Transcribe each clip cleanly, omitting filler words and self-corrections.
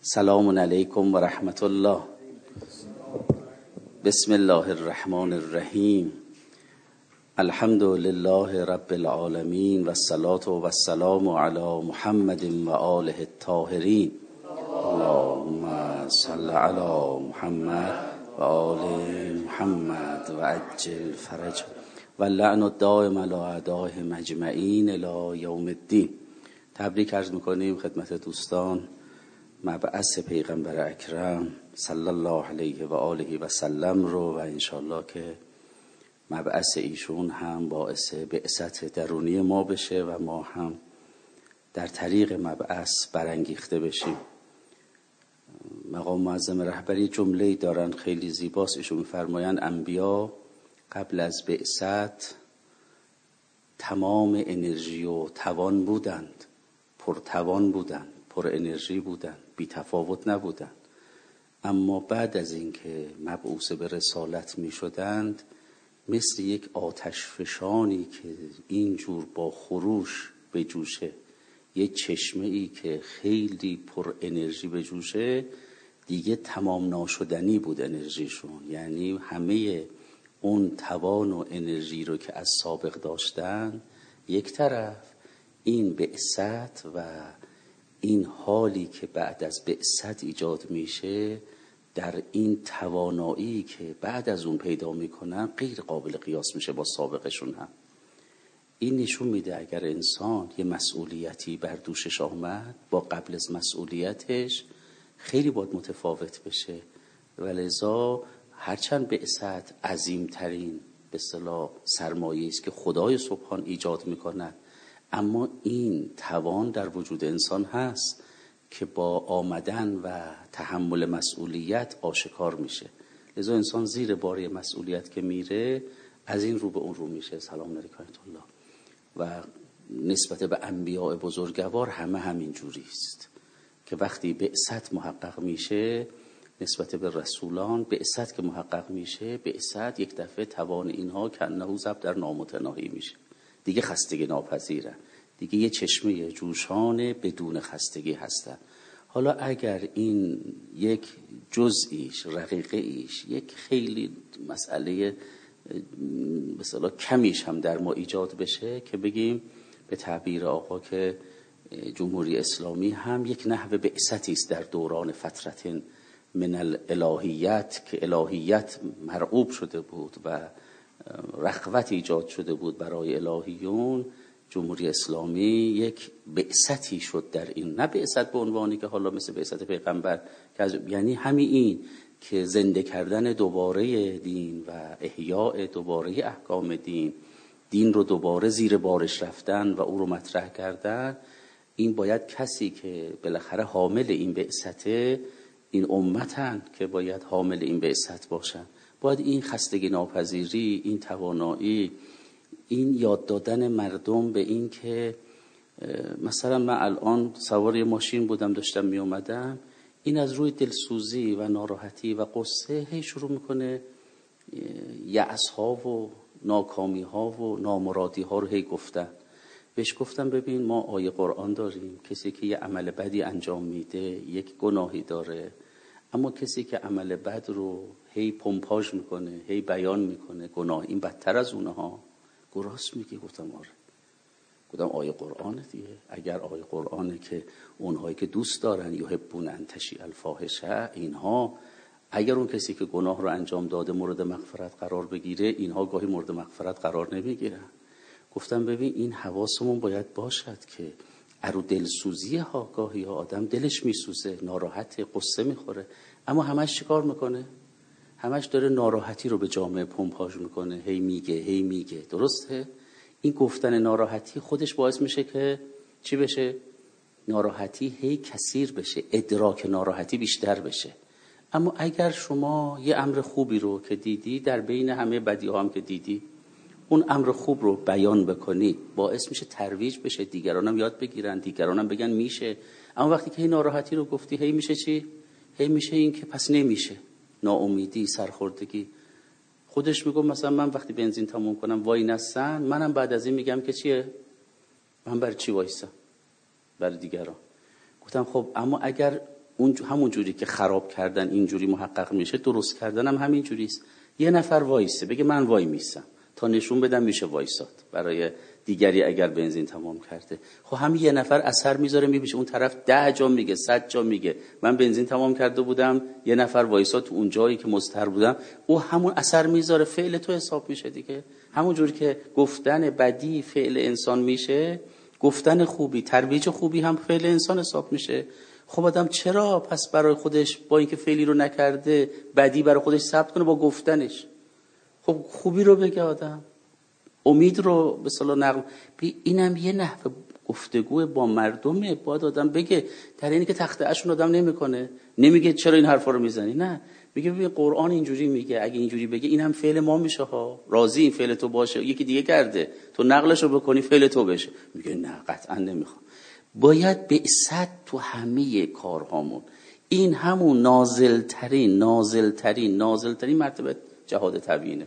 سلام علیکم و رحمت الله. بسم الله الرحمن الرحیم. الحمد لله رب العالمین و الصلاة و السلام علی محمد و آله الطاهرین. اللهم صل علی محمد و آل محمد و عجل فرج و لعن الدائم علی اعدائهم اجمعین الی یوم الدین. تبریک عرض میکنیم خدمت دوستان مبعث پیغمبر اکرم صلی الله علیه و آله و سلم رو و انشالله که مبعث ایشون هم باعث بعثت درونی ما بشه و ما هم در طریق مبعث برانگیخته بشیم. مقام معظم رهبری جمله‌ای دارن خیلی زیباست. ایشون می‌فرمایند انبیا قبل از بعثت تمام انرژی و توان بودند، پرتوان بودند، پر انرژی بودند، بی تفاوت نبودند. اما بعد از اینکه مبعوث به رسالت می شدند مثل یک آتش فشانی که اینجور با خروش بجوشه، یک چشمه ای که خیلی پر انرژی بجوشه، دیگه تمام ناشدنی بود انرژیشون. یعنی همه اون توان و انرژی رو که از سابق داشتن یک طرف، این بعثت و این حالی که بعد از بعثت ایجاد میشه در این توانایی که بعد از اون پیدا میکنن غیر قابل قیاس میشه با سابقشون هم. این نشون میده اگر انسان یه مسئولیتی بر دوشش آمد با قبل از مسئولیتش خیلی باید متفاوت بشه. ولذا هرچند بعثت عظیمترین به اصطلاح سرمایه است که خدای سبحان ایجاد میکند، اما این توان در وجود انسان هست که با آمدن و تحمل مسئولیت آشکار میشه. لذا انسان زیر بار مسئولیت که میره از این رو به اون رو میشه. سلام علیکم الله. و نسبت به انبیاء بزرگوار همه همین جوری است که وقتی بعثت محقق میشه نسبت به رسولان، بعثت که محقق میشه، بعثت یک دفعه توان اینها کنه زب در نامتناهی میشه، دیگه خستگی ناپذیرن، دیگه یه چشمه جوشان بدون خستگی هستن. حالا اگر این یک جزئیش، رقیقه ایش، یک خیلی مسئله مثلا کمیش هم در ما ایجاد بشه که بگیم به تعبیر آقا که جمهوری اسلامی هم یک نحو بعثتی است در دوران فترت من الالهیت که الهیت مرعوب شده بود و رغبت ایجاد شده بود برای الهیون، جمهوری اسلامی یک بعثتی شد در این. نه بعثت به عنوانی که حالا مثل بعثت پیغمبر، یعنی همین این که زنده کردن دوباره دین و احیاء دوباره احکام دین رو دوباره زیر بارش رفتن و او رو مطرح کردن. این باید کسی که بالاخره حامل این بعثته، این امتن که باید حامل این بعثت باشن، باید این خستگی ناپذیری، این توانایی، این یاد دادن مردم به این که مثلا من الان سوار یه ماشین بودم داشتم می اومدم، این از روی دلسوزی و ناراحتی و قصه هی شروع میکنه یأس ها و ناکامی ها و نامرادی ها رو هی گفتن. بهش گفتم ببین ما آیه قرآن داریم، کسی که یه عمل بدی انجام میده یک گناهی داره، اما کسی که عمل بد رو هی پمپاژ میکنه، هی بیان میکنه گناه، این بدتر از اونها. راست میگی؟ گفتم آره. گفتم آیه قرآنه دیگه. اگر آیه قرآنه که اونهایی که دوست دارن یحبون ان تشیع الفاحشه، اینها اگر اون کسی که گناه رو انجام داده مورد مغفرت قرار بگیره، اینها گاهی مورد مغفرت قرار نمیگیرن. گفتم ببین این حواسمون باید باشد که ارو دلسوزی ها گاهی ها آدم دلش میسوزه، ناراحت، قصه میخوره، اما همش چیکار میکنه؟ همش داره ناراحتی رو به جامعه پمپاژ میکنه، هی میگه. درسته؟ این گفتن ناراحتی خودش باعث میشه که چی بشه؟ ناراحتی هی کثیر بشه، ادراک ناراحتی بیشتر بشه. اما اگر شما یه امر خوبی رو که دیدی در بین همه بدی ها هم که دیدی، اون امر خوب رو بیان بکنی، باعث میشه ترویج بشه، دیگران هم یاد بگیرن، دیگران هم بگن میشه. اما وقتی که هی ناراحتی رو گفتی، هی میشه چی؟ هی میشه این که پس نمیشه. ناامیدی، سرخوردگی. خودش میگم مثلا من وقتی بنزین تموم کنم وای نستن، منم بعد از این میگم که چیه؟ من برای چی وایسم؟ برای دیگران. گفتم خب اما اگر همون جوری که خراب کردن اینجوری محقق میشه، درست کردن هم همین جوریست. یه نفر وایسه بگه من وای میسم تا نشون بدم میشه وایساد برای دیگری اگر بنزین تمام کرده. خب همین یه نفر اثر میذاره، میبیشه اون طرف 10 جا میگه، 100 جا میگه من بنزین تمام کرده بودم، یه نفر وایساد تو اون جایی که مضطر بودم، او همون اثر میذاره، فعل تو حساب میشه دیگه. همون جوری که گفتن بدی فعل انسان میشه، گفتن خوبی، ترویج خوبی هم فعل انسان حساب میشه. خب آدم چرا پس برای خودش با اینکه فعلی رو نکرده بدی برای خودش ثبت کنه با گفتنش؟ خب خوبی رو بگه آدم، امید رو به اصطلاح نقل. اینم یه نحو گفتگو با مردمه. باید آدم بگه، در اینی که تخطئه‌شون آدم نمیکنه، نمیگه چرا این حرفا رو میزنی، نه، میگه ببین قرآن اینجوری میگه، اگه اینجوری بگه این هم فعل ما میشه ها، راضی این فعل تو باشه، یکی دیگه کرده تو نقلش رو بکنی فعل تو بشه. میگه نه قطعا نمیخوام. باید بعثت تو همه کارهامون، این همون نازلترین مرتبه جهاد تبیینه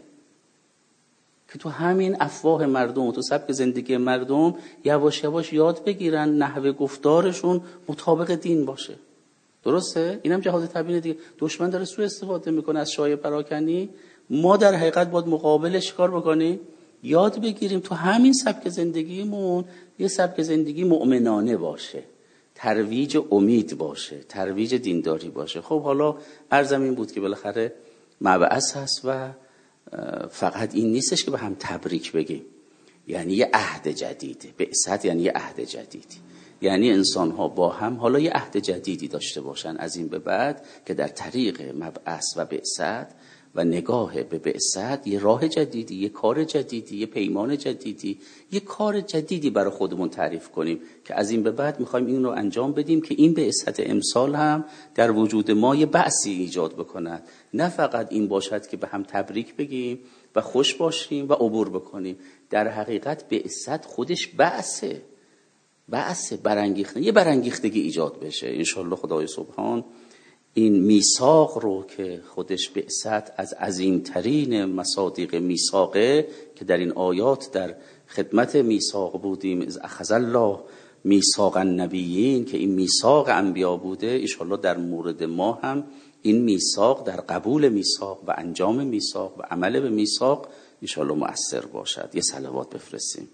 که تو همین افواه مردم، تو سبک زندگی مردم یواش یواش یاد بگیرن نحوه گفتارشون مطابق دین باشه. درسته؟ اینم جهاد تبیینه دیگه. دشمن داره سوء استفاده میکنه از شایعه پراکنی، ما در حقیقت باید مقابلش کار بکنیم، یاد بگیریم تو همین سبک زندگیمون یه سبک زندگی مؤمنانه باشه، ترویج امید باشه، ترویج دینداری باشه. خب حالا عرضم این بود که بالاخره مبعث هست و فقط این نیستش که به هم تبریک بگیم، یعنی یه عهد جدیده. بعثت یعنی یه عهد جدیدی، یعنی انسان ها با هم حالا یه عهد جدیدی داشته باشن از این به بعد که در طریق مبعث و بعثت و نگاه به بعثت یه راه جدیدی، یه کار جدیدی، یه پیمان جدیدی، یه کار جدیدی برای خودمون تعریف کنیم که از این به بعد میخوایم این رو انجام بدیم که این بعثت امسال هم در وجود ما یه بعثی ایجاد بکند. نه فقط این باشد که به هم تبریک بگیم و خوش باشیم و عبور بکنیم. در حقیقت بعثت خودش بعثه، برانگیختن، یه برانگیختگی ایجاد بشه. انشالله خدای سبحان این میثاق رو که خودش بعثت از عظیمترین مصادیق میثاقه که در این آیات در خدمت میثاق بودیم، از اخذ الله میثاق النبیین، که این میثاق انبیا بوده، انشالله در مورد ما هم این میثاق در قبول میثاق و انجام میثاق و عمل به میثاق انشالله مؤثر باشد. یه صلوات بفرستیم.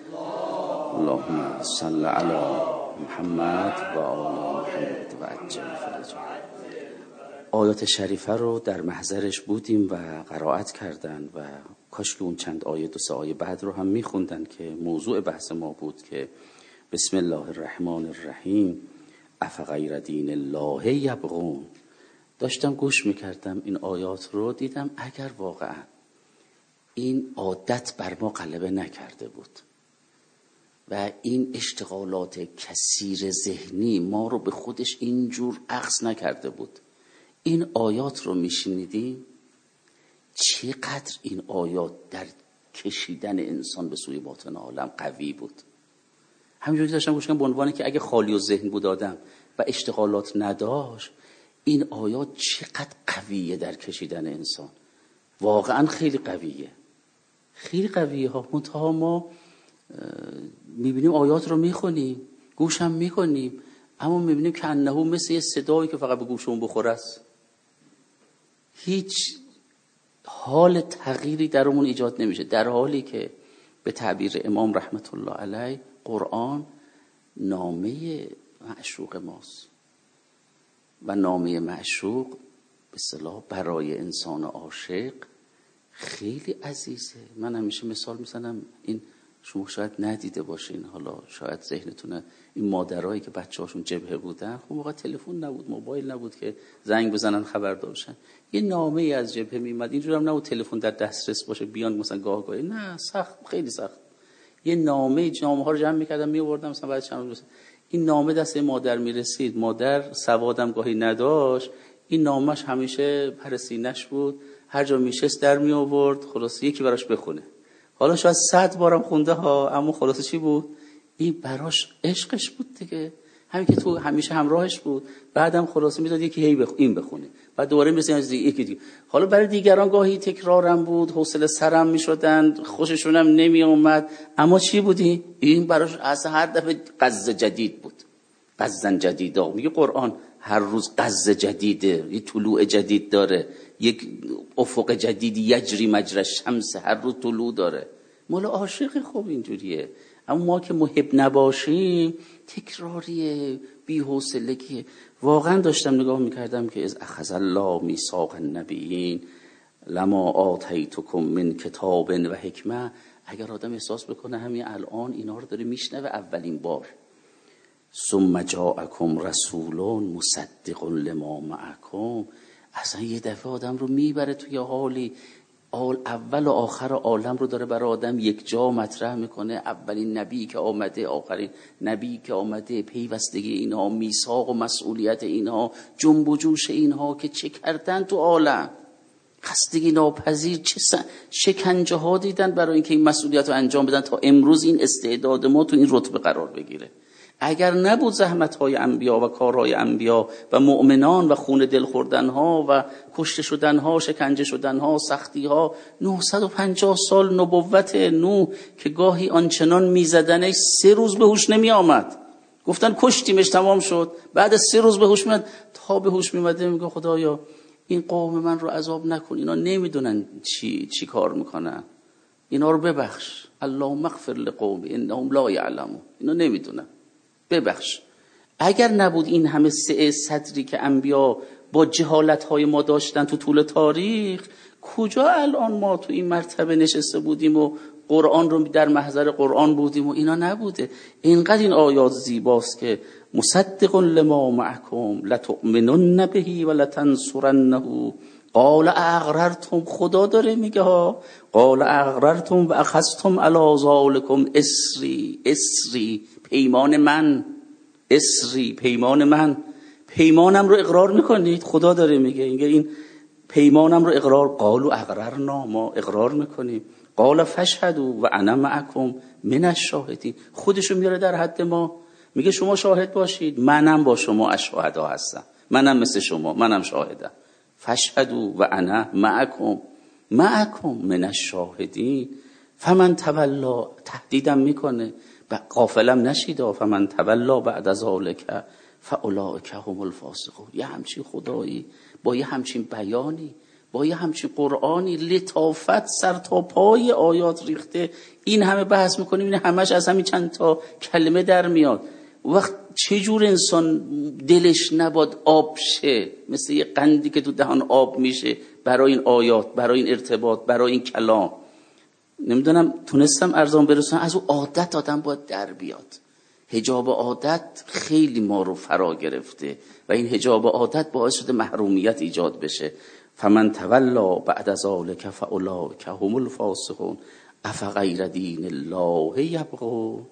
اللهم صل علی محمد و آل محمد و عجل فرجهم. آیات شریفه رو در محضرش بودیم و قرائت کردن و کاش که اون چند آیه 2-3 آیه بعد رو هم میخوندن که موضوع بحث ما بود که بسم الله الرحمن الرحیم افغیر دین الله یبغون. داشتم گوش میکردم این آیات رو، دیدم اگر واقعا این عادت بر ما غلبه نکرده بود و این اشتغالات کثیر ذهنی ما رو به خودش اینجور اخذ نکرده بود، این آیات رو میشنیدیم چقدر این آیات در کشیدن انسان به سوی باطن عالم قوی بود. همینجوری داشتم گوش کنم به عنوانی که اگه خالی و ذهن بود آدم و اشتغالات نداشت، این آیات چقدر قویه در کشیدن انسان. واقعا خیلی قویه، خیلی قویه ها. منتها ما میبینیم آیات رو میخونیم، گوشم میکنیم، اما میبینیم که انه مثل یه صدایی که فقط به گوشمون بخوره است. هیچ حال تغییری درمون ایجاد نمیشه، در حالی که به تعبیر امام رحمت الله علیه قرآن نامه معشوق ماست و نامه معشوق به اصطلاح برای انسان عاشق خیلی عزیزه. من همیشه مثال میزنم، این شما شاید ندیده باشین، حالا شاید ذهنتونه، این مادرایی که بچه‌هاشون جبهه بودن، خب موقع تلفن نبود، موبایل نبود که زنگ بزنن خبردار بشن، یه نامه ای از جبهه میومد، اینجوری هم نبود تلفن در دسترس باشه بیان مثلا گاهی، نه، سخت، خیلی سخت. یه نامه ها رو جمع می‌کردم می‌آوردم مثلا بعد چند روز این نامه دست مادر میرسید، مادر سوادم گاهی نداشت، این نامش همیشه پر سینه‌اش بود، هر جا میشست در می آورد، خلاص یکی براش بخونه. حالا شاید 100 بارم خونده ها، اما خلاصه چی بود؟ این براش عشقش بود دیگه، همین که تو همیشه همراهش بود. بعدم خلاصه میداد یکی این بخونه، بعد دوباره می‌رسید یکی دیگه. حالا برای دیگران گاهی تکرارم بود، حوصله سرم میشدن، خوششونم نمی اومد، اما چی بودی؟ این براش از هر دفعه قز جدید بود، قزن جدیدا. میگه قرآن هر روز غز جدیده، یک طلوع جدید داره، یک افق جدیدی یجری مجری الشمس، هر روز طلوع داره. مال عاشق خوب اینجوریه. اما ما که محب نباشیم تکراریه، بی‌حوصلگیه. واقعا داشتم نگاه میکردم که از اخذ الله میثاق النبیین لما آتیتکم من کتاب و حکمه، اگر آدم احساس بکنه همین الان اینا رو داره میشنوه اولین بار، ثم جاءکم رسول مصدق لما معکم، اصلا یه دفعه آدم رو میبره توی حالی اول و آخر عالم رو داره برای آدم یک جا مطرح میکنه. اولین نبی که آمده، آخرین نبی که آمده، پیوستگی اینها، میثاق و مسئولیت اینها، جنب و جوش اینها که چه کردن تو عالم، خستگی ناپذیر، چه شکنجه ها دیدن برای اینکه این مسئولیت رو انجام بدن تا امروز این استعداد ما تو این رتبه قرار بگیره. اگر نبود زحمت‌های انبیا و کارهای انبیا و مؤمنان و خون دل خوردن‌ها و کشته شدن‌ها، شکنجه شدن‌ها، سختی‌ها، 950 سال نبوت نوح که گاهی آنچنان می‌زدنش 3 روز به هوش نمی‌آمد، گفتن کشتیمش تمام شد، بعد از 3 روز به هوش میاد. تا به هوش میومده میگه خدایا این قوم من رو عذاب نکن، اینا نمیدونن چی کار میکنن، اینا رو ببخش، اللهم اغفر لقوم انهم لا یعلمون، اینا نمیدونن، ببخش. اگر نبود این همه سعه صدری که انبیا با جهالت‌های ما داشتن تو طول تاریخ، کجا الان ما تو این مرتبه نشسته بودیم و قرآن رو در محضر قرآن بودیم و اینا نبوده. اینقدر این آیات زیباست که مصدق لما معکم لتؤمنن به و لتنصرنه قال اقررتم، خدا داره میگه ها، قال اقررتم و اخذتم علی ذالکم اسری پیمان من، اسری پیمان من، پیمانم رو اقرار میکنید؟ خدا داره میگه این پیمانم رو اقرار، قالوا اقررنا، ما اقرار میکنیم، قال فاشهدوا و انا معکم من الشاهدین، خودشو میاره در حد ما، میگه شما شاهد باشید، منم با شما از شهدا هستم، منم مثل شما، منم شاهدم، فاشهدوا و انا معکم من الشاهدین. فمن تولا، تهدیدم میکنه غافلم نشید، فمن تولا بعد ذلک فاولئک هم الفاسقون. یه همچین خدایی با یه همچین بیانی، با یه همچین قرآنی، لطافت سر تا پای آیات ریخته، این همه بحث میکنیم، این همش از همین چند تا کلمه در میاد. وقت چجور انسان دلش نباد آب شه، مثل یه قندی که تو دهان آب میشه برای این آیات، برای این ارتباط، برای این کلام. نمیدونم تونستم ارزان برسونم، از اون عادت آدم باید در بیاد. حجاب عادت خیلی ما رو فرا گرفته و این حجاب عادت باعث شده محرومیت ایجاد بشه. فمن تولا بعد ذلک فاولئک هم الفاسقون افغیر دین الله یبغون.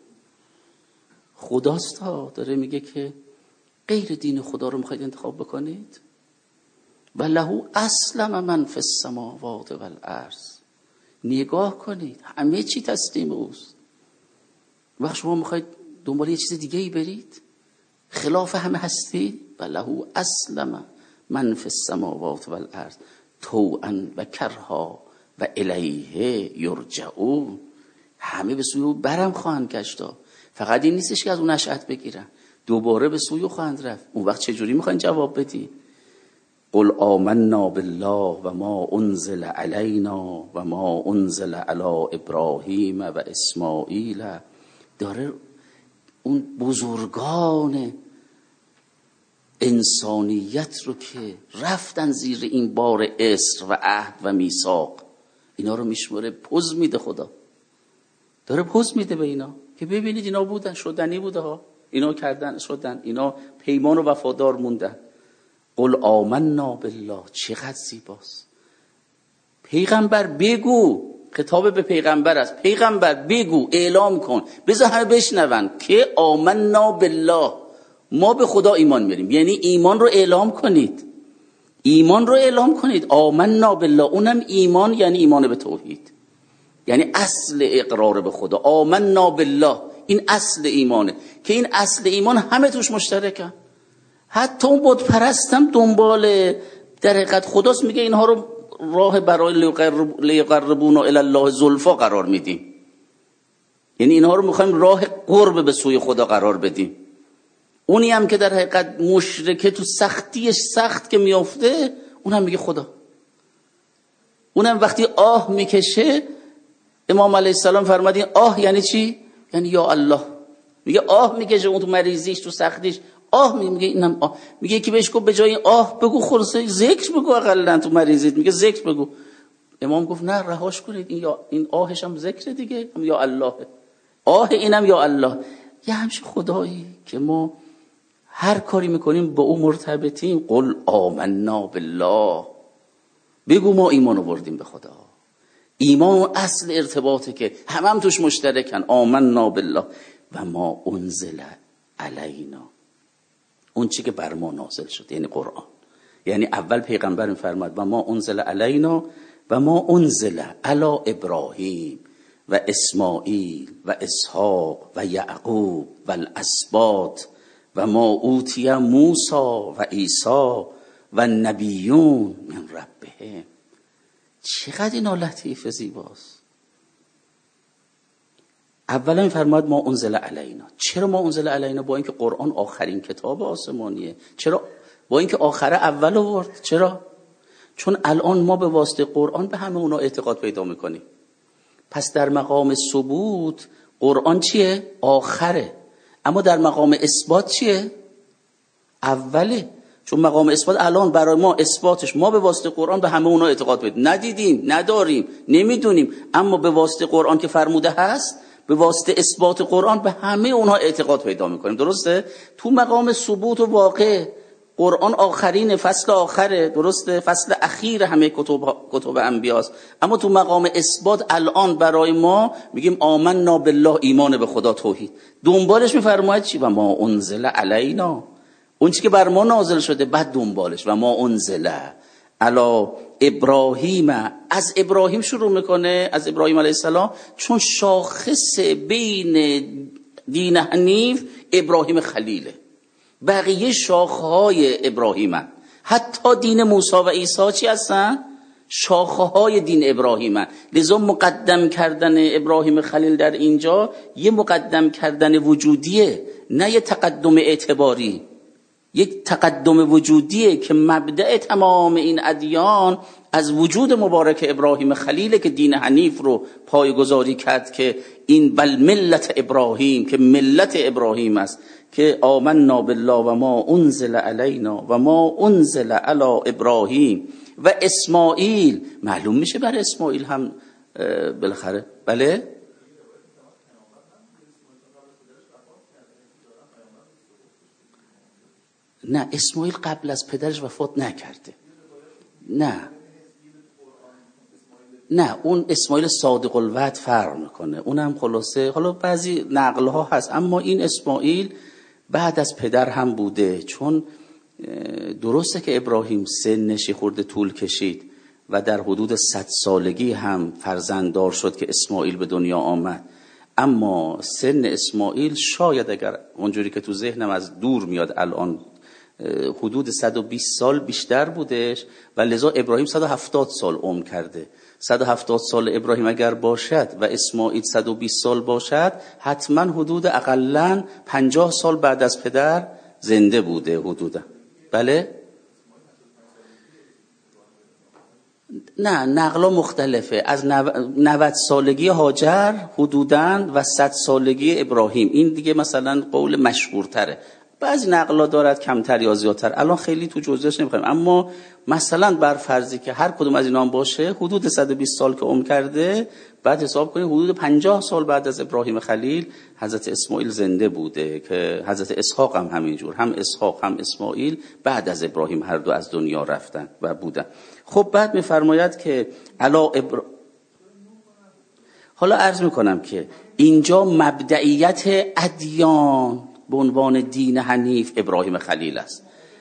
خداست داره میگه که غیر دین خدا رو میخواید انتخاب بکنید؟ و له اسلم من فی السماوات والارض. نگاه کنید همه چی تسلیم اوست. وقت شما میخواید دنبال یه چیز دیگه ای برید خلاف همه هستی، و له اسلم من فی السماوات والارض طوعا و کرها و الیه یرجعون. همه به سوی او برم خواهند گشتا. فقط این نیستش که از اون نشأت بگیرن، دوباره به سوی او خواهند رفت. اون وقت چجوری میخواین جواب بدی؟ قل آمنا بالله و ما انزل علینا و ما انزل علی ابراهیم و اسماعیل. داره اون بزرگان انسانیت رو که رفتن زیر این بار اسر و عهد و میثاق، اینا رو میشماره، پوز میده. خدا داره پوز میده به اینا که ببینید اینا بودن، شدنی بوده ها، اینا کردن، شدن، اینا پیمان و وفادار موندن. قل آمنا بالله، چقدر زیباست. پیغمبر بگو، خطاب به پیغمبر است، پیغمبر بگو، اعلام کن، بذار همه بشنون که آمنا بالله، ما به خدا ایمان میاریم. یعنی ایمان رو اعلام کنید، ایمان رو اعلام کنید. آمنا بالله، اونم ایمان یعنی ایمان به توحید، یعنی اصل اقرار به خدا. آمنا بالله این اصل ایمانه که این اصل ایمان همه توش مشترکن. حتی اون بت پرستم دنبال در حقیقت خداست، میگه اینها رو راه برای لیقربونا الی الله زلفا قرار میدیم، یعنی اینها رو میخوایم راه قرب به سوی خدا قرار بدیم. اونی هم که در حقیقت مشرکه تو سختیش سخت که میافته اونم میگه خدا. اونم وقتی آه میکشه، امام علیه السلام فرمودین آه یعنی چی؟ یعنی یا الله. میگه آه میکشه اون تو مریضیش تو سختیش آه میگه، اینم آه. میگه که بهش گفت به جای آه بگو خلاصه ذکر بگو، اقلا تو مریضیت میگه ذکر بگو. امام گفت نه رهاش کنید، این آهش هم ذکر دیگه، هم یا الله، آه اینم یا الله. یه همچین خدایی که ما هر کاری میکنیم با او مرتبطیم. قل آمنا بالله، بگو ما ایمان آوردیم به خدا. ایمان و اصل ارتباطه که هم توش مشترکن. آمنا بالله و ما انزل علینا، اون چی که بر ما نازل شد یعنی قرآن. یعنی اول پیغمبر میفرماد و ما انزل علینا و ما انزل علی ابراهیم و اسماعیل و اسحاق و یعقوب و الاسباط و ما اوتی موسی و عیسی و نبیون من ربهم. چقدر اینا لطیف زیباست. اولا میفرماد ما انزل علینا. چرا ما انزل علینا؟ با اینکه قرآن آخرین کتاب آسمانیه. چرا؟ با اینکه آخره اول آورد. چرا؟ چون الان ما به واسطه قرآن به همه اونا اعتقاد پیدا میکنیم. پس در مقام ثبوت قرآن چیه؟ آخره. اما در مقام اثبات چیه؟ اوله. چون مقام اثبات الان برای ما اثباتش، ما به واسطه قرآن به همه اونا اعتقاد پیدا ندیدیم، نداریم، نمیدونیم، اما به واسطه قرآن که فرموده هست، به واسطه اثبات قرآن به همه اونها اعتقاد پیدا میکنیم. درسته؟ تو مقام ثبوت و واقع قرآن آخرین فصل آخره، درسته؟ فصل اخیر همه کتب انبیاست. اما تو مقام اثبات الان برای ما میگیم آمنا بالله، ایمان به خدا، توحید. دنبالش میفرماید چی؟ و ما انزل علینا، اون چی که بر ما نازل شده. بعد دنبالش و ما انزل علی ابراهیم، از ابراهیم شروع میکنه، از ابراهیم علیه السلام، چون شاخص بین دین حنیف ابراهیم خلیله. بقیه شاخه‌های ابراهیمن. حتی دین موسی و عیسی چی هستن؟ شاخه‌های دین ابراهیمن. لذا مقدم کردن ابراهیم خلیل در اینجا یه مقدم کردن وجودیه، نه یه تقدم اعتباری. یک تقدم وجودیه که مبدأ تمام این ادیان از وجود مبارک ابراهیم خلیله که دین حنیف رو پایه‌گذاری کرد، که این بل ملت ابراهیم، که ملت ابراهیم است، که آمنا بالله و ما انزل علینا و ما انزل علی ابراهیم و اسماعیل. معلوم میشه برای اسماعیل هم بالاخره. بله؟ نه، اسماعیل قبل از پدرش وفات نکرده. نه اون اسماعیل صادق الوعد فرق میکنه. اونم خلاصه حالا بعضی نقل ها هست، اما این اسماعیل بعد از پدر هم بوده. چون درسته که ابراهیم سنش خورده طول کشید و در حدود 100 سالگی هم فرزنددار شد که اسماعیل به دنیا آمد، اما سن اسماعیل شاید اگر اونجوری که تو ذهنم از دور میاد الان حدود 120 سال بیشتر بودش و لذا ابراهیم 170 سال عمر کرده. 170 سال ابراهیم اگر باشد و اسماعیل 120 سال باشد، حتما حدود اقلن 50 سال بعد از پدر زنده بوده حدودا. بله؟ نه، نقلا مختلفه. از 90 سالگی هاجر حدوداً و 100 سالگی ابراهیم. این دیگه مثلا قول مشهورتره. بعضی نقلا دارد کمتر یا زیادتر، الان خیلی تو جزئیاش نمیخوایم، اما مثلا بر فرضی که هر کدوم از اینا باشه، حدود 120 سال که عمر کرده، بعد حساب کنید حدود 50 سال بعد از ابراهیم خلیل حضرت اسماعیل زنده بوده، که حضرت اسحاق هم همینجور، هم اسحاق هم اسماعیل بعد از ابراهیم هر دو از دنیا رفتن و بودن. خب بعد میفرماید که حالا عرض میکنم که اینجا مبدئیت ادیان به عنوان دین حنیف ابراهیم خلیل است.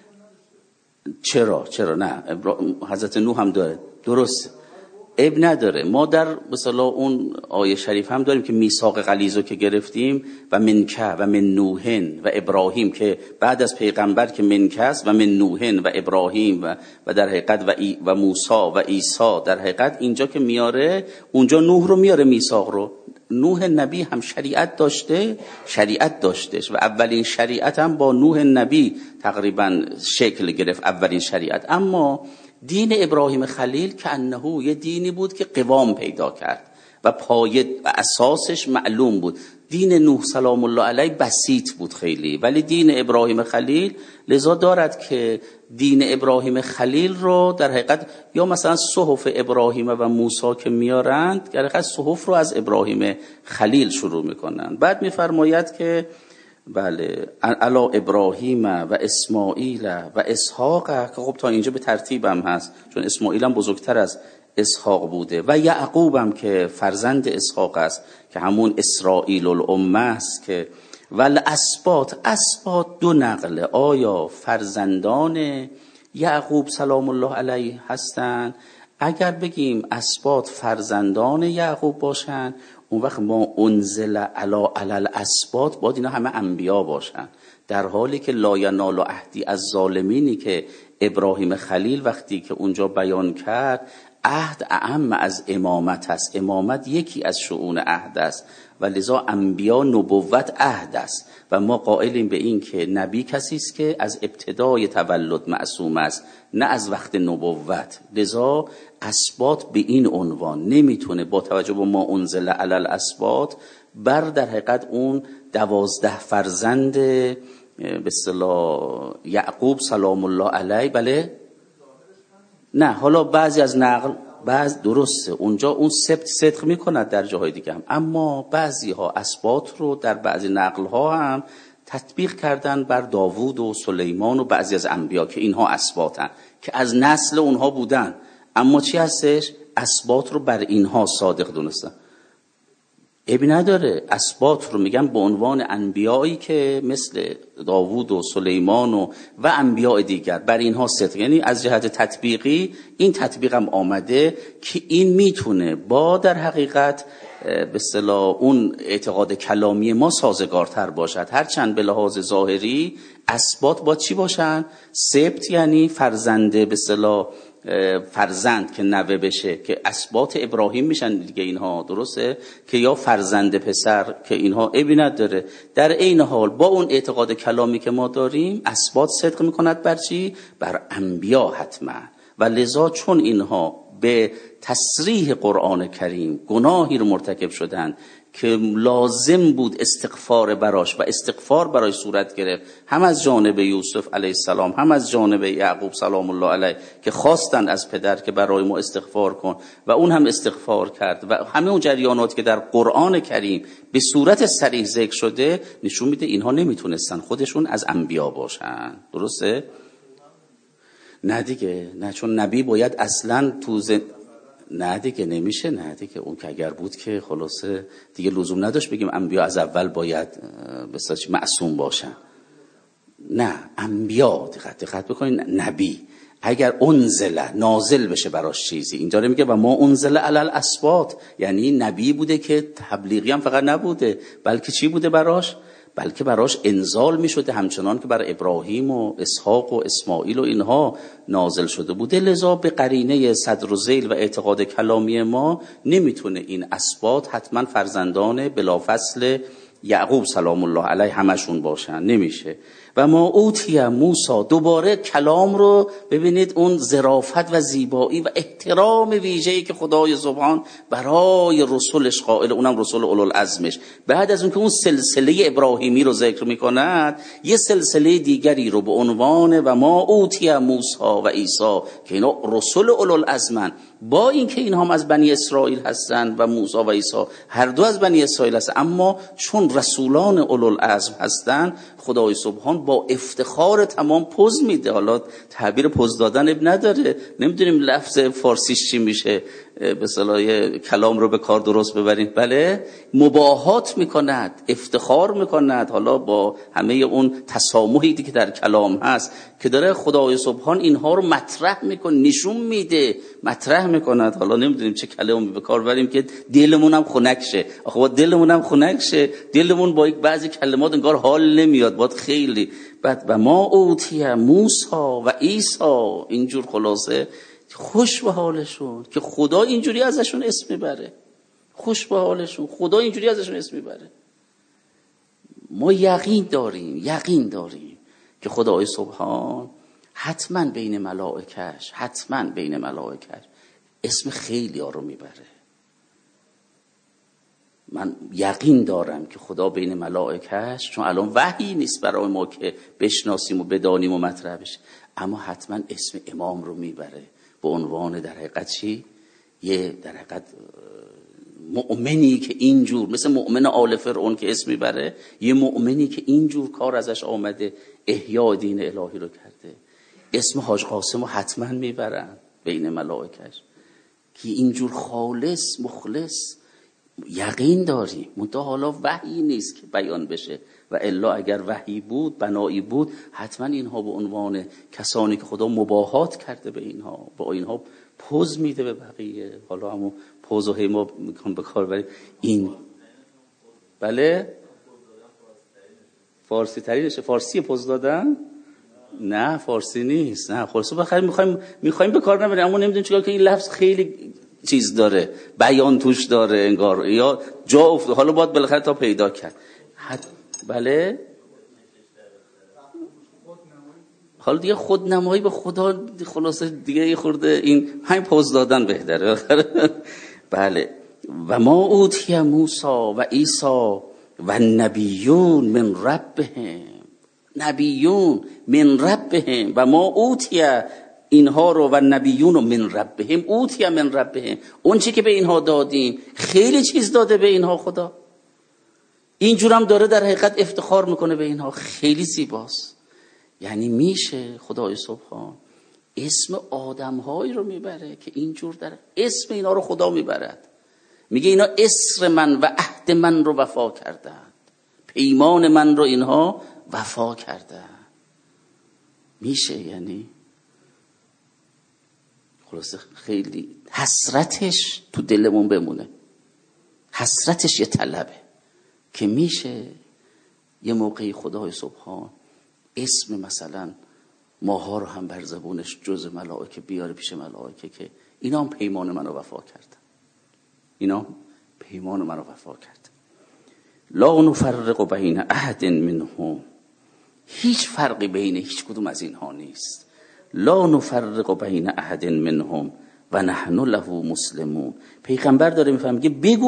چرا نه، حضرت نوح هم داره، درست، عیب نداره. ما در مثلا اون آیه شریف هم داریم که میثاق غلیظو که گرفتیم و منکه و من نوحن و ابراهیم، که بعد از پیغمبر که منکه است و من نوحن و ابراهیم و در حقیقت و موسی و عیسی، در حقیقت اینجا که میاره اونجا نوح رو میاره، میثاق رو نوح نبی هم شریعت داشتش و اولین شریعت هم با نوح نبی تقریبا شکل گرفت، اولین شریعت. اما دین ابراهیم خلیل که انه یه دینی بود که قوام پیدا کرد و پایه و اساسش معلوم بود. دین نوح سلام الله علیه بسیط بود خیلی، ولی دین ابراهیم خلیل لذا دارد که دین ابراهیم خلیل رو در حقیقت یا مثلا صحف ابراهیم و موسی که میارند در حقیقت صحف رو از ابراهیم خلیل شروع میکنند. بعد میفرماید که بله علی ابراهیم و اسماعیل و اسحاق، که خب تا اینجا به ترتیبم هست چون اسماعیل هم بزرگتر از اسحاق بوده، و یعقوب هم که فرزند اسحاق است که همون اسرائیل الامه است، که ول اسباط دو نقله آیا فرزندان یعقوب سلام الله علیه هستند؟ اگر بگیم اسباط فرزندان یعقوب باشن اون وقت ما انزل علی الاسباط باید اینا همه انبیا باشن، در حالی که لا ینال عهدی از ظالمینی که ابراهیم خلیل وقتی که اونجا بیان کرد عهد اعم از امامت است، امامت یکی از شؤون عهد است و لذا انبیا نبوت عهد است و ما قائلیم به این که نبی کسی است که از ابتدای تولد معصوم است نه از وقت نبوت. لذا اسباط به این عنوان نمیتونه با توجه به ما انزل علی الاسباط بر در حقیقت اون 12 فرزند به اصطلاح یعقوب سلام الله علیه. بله نه، حالا بعضی از نقل بعض درسته اونجا اون سبت صدق میکند در جاهای دیگه هم، اما بعضی ها اسباط رو در بعضی نقل ها هم تطبیق کردن بر داوود و سلیمان و بعضی از انبیا که اینها اسباطن که از نسل اونها بودن، اما چی هستش؟ اسباط رو بر اینها صادق دونستن. ابی نداره، اسباط رو میگن به عنوان انبیایی که مثل داوود و سلیمان و انبیاء دیگر بر اینها صدق، یعنی از جهت تطبیقی این تطبیق هم آمده که این میتونه با در حقیقت به اصطلاح اون اعتقاد کلامی ما سازگارتر باشد، هرچند به لحاظ ظاهری اسباط با چی باشن؟ سبت یعنی فرزنده، به اصطلاح فرزند که نوه بشه که اسباط ابراهیم میشن دیگه اینها، درسته؟ که یا فرزند پسر که اینها ابی نداره. در این حال با اون اعتقاد کلامی که ما داریم اسباط صدق میکند بر چی؟ بر انبیا حتما، و لذا چون اینها به تصریح قرآن کریم گناهی رو مرتکب شدن که لازم بود استغفار براش و استغفار برای صورت گرفت، هم از جانب یوسف علیه السلام هم از جانب یعقوب سلام الله علیه که خواستند از پدر که برای ما استغفار کن و اون هم استغفار کرد، و همه اون جریانات که در قرآن کریم به صورت صریح ذکر شده نشون میده اینها نمیتونستن خودشون از انبیا باشن، درسته؟ نه دیگه، نه، چون نبی باید اصلا نه دیگه نمیشه، نه دیگه اون که اگر بود که خلاصه دیگه لزوم نداشت بگیم انبیا از اول باید بساطی معصوم باشن. نه، انبیا دقت بکنین، نبی اگر انزل نازل بشه براش چیزی، اینجا میگه و ما انزل علی الاسباط، یعنی نبی بوده که تبلیغی هم فقط نبوده بلکه چی بوده براش؟ بلکه براش انزال می شده همچنان که بر ابراهیم و اسحاق و اسماعیل و اینها نازل شده بوده. لذا به قرینه صدر و ذیل و اعتقاد کلامی ما نمیتونه این اسباط حتما فرزندان بلافصل یعقوب سلام الله علیه همشون باشن، نمیشه. و ما اوتی موسی، دوباره کلام رو ببینید اون ظرافت و زیبایی و احترام ویژه‌ای که خدای سبحان برای رسولش قائل، اونم رسول اولوالعزمش، بعد از اون که اون سلسله ابراهیمی رو ذکر میکند یه سلسله دیگری رو به عنوان و ما اوتی موسی و عیسی که اینا رسول اولوالعزمن، با این که اینها هم از بنی اسرائیل هستن و موسی و عیسی هر دو از بنی اسرائیل هستن، اما چون رسولان اولوالعزم هستن خدای سبحان با افتخار تمام پوز میده. حالا تعبیر پوز دادن اب نداره، نمیدونیم لفظ فارسیش چی میشه، به اصطلاح کلام رو به کار درست ببرین، بله مباهات میکند، افتخار میکند، حالا با همه اون تسامحی که در کلام هست که داره خدای سبحان اینها رو مطرح میکنه، نشون میده، مطرح میکند. حالا نمیدونیم چه کلمه‌ای به کار بریم که دلمون هم خنک شه. آخه با دلمون هم خنک شه، دلمون با یک بعضی کلمات انگار حال نمیاد، باید خیلی بعد و ما اوتی موسی و عیسی اینجور خلاصه خوش به حالشون که خدا اینجوری ازشون اسم میبره. خوش به حالشون، خدا اینجوری ازشون اسم میبره. ما یقین داریم که خدای سبحان حتما بین ملائکش اسم خیلی ها رو میبره. من یقین دارم که خدا بین ملائکش، چون الان وحی نیست برای ما که بشناسیم و بدانیم و مطرح بشه، اما حتما اسم امام رو میبره به عنوان در حقیقت چی؟ یه در حقیقت مؤمنی که اینجور، مثل مؤمن آل فرعون که اسم میبره، یه مؤمنی که اینجور کار ازش آمده احیاء دین الهی رو کرده، اسم حاج قاسم رو حتما میبرن بین ملائکش که اینجور خالص مخلص. یقین داریم، منتها حالا وحی نیست که بیان بشه، و الا اگر وحی بود، بنایی بود، حتما اینها به عنوان کسانی که خدا مباهات کرده به اینها، با اینها پوز میده به بقیه. حالا همون پوز و ما میکنم به کار بریم این. بله فارسی ترینشه. فارسی پوز دادن؟ نه فارسی نیست، نه فارسی بخیر میخوایم به کار نبریم، اما نمیدونم چیکار که این لفظ خیلی چیز داره، بیان توش داره انگار، یا جا افتاد، حالا باید بالاخره تا پیدا کرد. بله حالا دیگه خودنمایی به خدا خلاصه دیگه یه خورده این همین پوز دادن بهتره. بله و ما اوتی موسی و عیسی و نبیون من ربهم و ما اوتی اینها رو و نبیون من ربهم، اوتی من ربهم، اون چی که به اینها دادیم خیلی چیز داده به اینها خدا. اینجور هم داره در حقیقت افتخار میکنه به اینها، خیلی زیباست. یعنی میشه خدای سبحان اسم آدم‌هایی رو میبره که اینجور در اسم اینا رو خدا میبرد، میگه اینا اسر من و عهد من رو وفا کردند، پیمان من رو اینها وفا کردند. میشه یعنی خلاصه خیلی حسرتش تو دلمون بمونه، حسرتش یه طلبه که میشه یه موقعی خدای سبحان اسم مثلا ماها رو هم بر زبونش جز ملائکه بیاره پیش ملائکه که اینا هم پیمان منو وفا کردن، اینا پیمان منو وفا کردن. لا نفرق بین احد منهم، هیچ فرقی بین هیچ کدوم از اینها نیست. لا نفرق بین احد منهم و نحن له مسلمون. پیغمبر داره میفهمه که بگو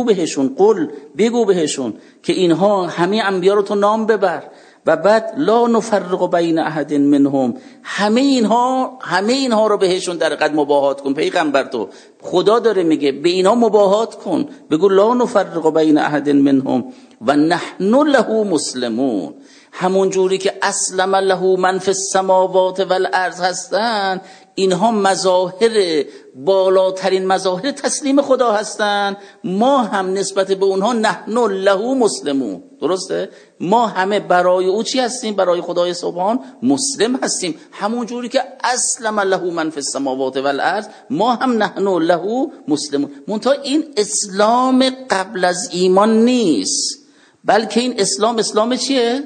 بهشون که اینها همه انبیا رو تو نام ببر، و بعد لا نفرق بین احد منهم، همه اینها رو بهشون در قد مباهات کن. پیغمبر تو خدا داره میگه به اینا مباهات کن، بگو لا نفرق بین احد منهم و نحن له مسلمون. همون جوری که اسلم له من فی السماوات والارض هستن، اینها مظاهر بالاترین مظاهر تسلیم خدا هستن، ما هم نسبت به اونها نحن له مسلمون. درسته؟ ما همه برای او چی هستیم؟ برای خدای سبحان مسلم هستیم. همون جوری که اسلم له من فی السماوات والارض، ما هم نحن له مسلمون. منتها این اسلام قبل از ایمان نیست، بلکه این اسلام چیه؟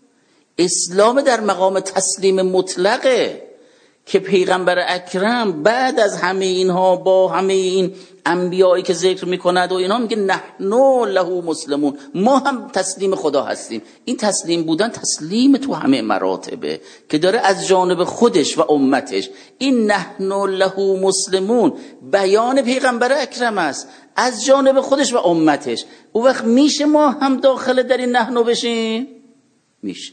اسلام در مقام تسلیم مطلقه که پیغمبر اکرم بعد از همه اینها با همه این انبیایی که ذکر میکند و اینا میگه نحن له مسلمون، ما هم تسلیم خدا هستیم. این تسلیم بودن تسلیم تو همه مراتبه که داره از جانب خودش و امتش. این نحن له مسلمون بیان پیغمبر اکرم است از جانب خودش و امتش. اون وقت میشه ما هم داخل در این نحن بشیم؟ میشه.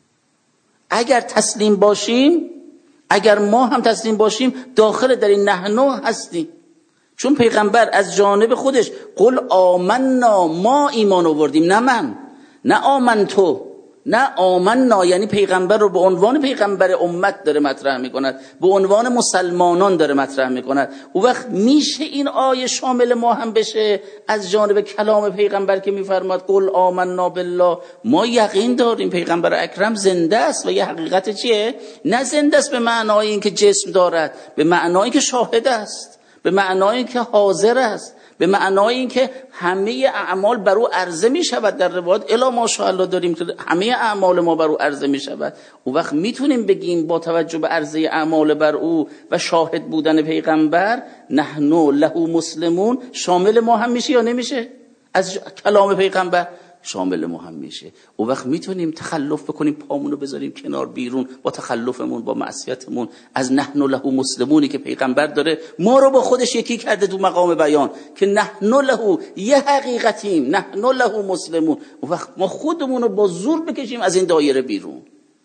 اگر تسلیم باشیم، اگر ما هم تسلیم باشیم، داخل در این نحن هستیم. چون پیغمبر از جانب خودش قل آمنا، ما ایمان آوردیم، نه من، نه آمن تو، نه آمنا، یعنی پیغمبر رو به عنوان پیغمبر امت داره مطرح میکند، به عنوان مسلمانان داره مطرح میکند. اون وقت میشه این آیه شامل ما هم بشه از جانب کلام پیغمبر که میفرماد قل آمنا بالله، ما یقین داریم پیغمبر اکرم زنده است. و یه حقیقت چیه؟ نه زنده است به معنای اینکه جسم دارد، به معنای که شاهد است، به معنای که حاضر است، به معنای اینکه همه اعمال بر او عرضه می شود. در روایات الا ماشاءالله داریم که همه اعمال ما بر او عرضه می شود. اون وقت میتونیم بگیم با توجه به عرضه اعمال بر او و شاهد بودن پیغمبر نحن له مسلمون شامل ما هم میشه یا نمیشه؟ از کلام پیغمبر شامل ما هم میشه. اون وقت میتونیم تخلف بکنیم، پامونو بذاریم کنار بیرون با تخلفمون، با معصیتمون، از نحن له مسلمونی که پیغمبر داره ما رو با خودش یکی کرده تو مقام بیان که نحن له یه حقیقتیم، نحن له مسلمون. اون وقت ما خودمون رو با زور بکشیم از این دایره بیرون،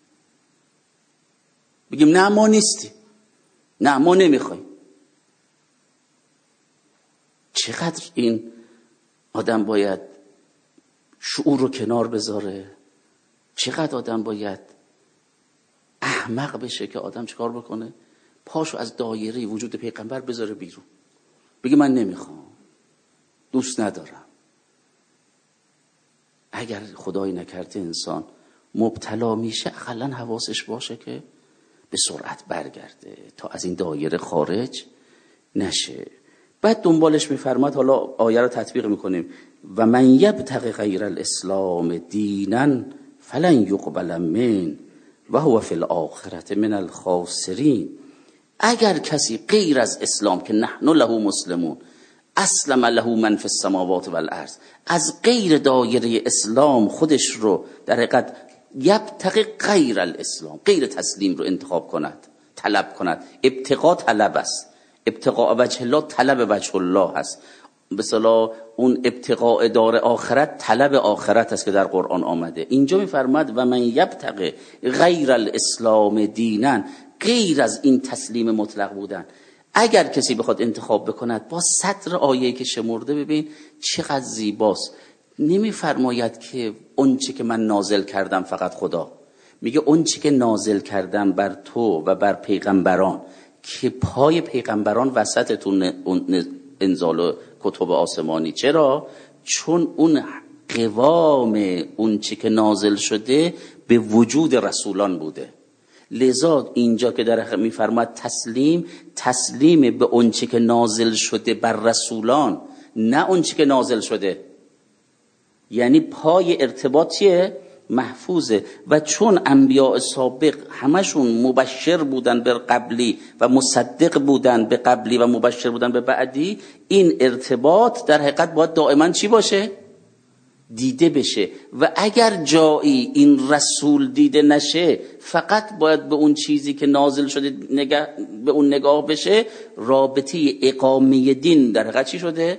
بگیم نه ما نیستیم، نه ما نمیخوایم. چقدر این آدم باید شعور رو کنار بذاره، چقدر آدم باید احمق بشه که آدم چیکار بکنه؟ پاشو از دایره وجود پیغمبر بذاره بیرون، بگه من نمیخوام، دوست ندارم. اگر خدای نکرده انسان مبتلا میشه، اقلا حواسش باشه که به سرعت برگرده تا از این دایره خارج نشه. بعد دنبالش میفرماد، حالا آیه رو تطبیق میکنیم، و من یبتغی غیر الاسلام دینا فلن یقبل منه و هو فی الاخرة من الخاسرین. اگر کسی غیر از اسلام که نحن له مسلمون اسلم له من فی السماوات والارض، از غیر دایره اسلام خودش رو در حقیقت یبتغی غیر الاسلام، غیر تسلیم رو انتخاب کند، طلب کند. ابتغاء طلب است، ابتغاء وجه الله طلب وجه الله هست. به اصطلاح اون ابتغاء دار آخرت طلب آخرت است که در قرآن آمده. اینجا میفرماد و من یبتغی غیر الاسلام دینا، غیر از این تسلیم مطلق بودن. اگر کسی بخواد انتخاب بکند، با سطر آیه‌ای که شمرده ببین چقدر زیباست. نمیفرماید که اون چی که من نازل کردم فقط خدا، میگه اون چی که نازل کردم بر تو و بر پیغمبران، که پای پیغمبران وسطتون انزال کتب آسمانی. چرا؟ چون اون قوام اون چی که نازل شده به وجود رسولان بوده. لذا اینجا که در میفرماد تسلیم به اون چی که نازل شده بر رسولان، نه اون چی که نازل شده. یعنی پای ارتباط چیه؟ محفوظه. و چون انبیاء سابق همشون مبشر بودن به قبلی و مصدق بودن به قبلی و مبشر بودن به بعدی، این ارتباط در حقیقت باید دائما چی باشه؟ دیده بشه. و اگر جایی این رسول دیده نشه، فقط باید به اون چیزی که نازل شده به اون نگاه بشه، رابطه اقامه دین در حقیقت چی شده؟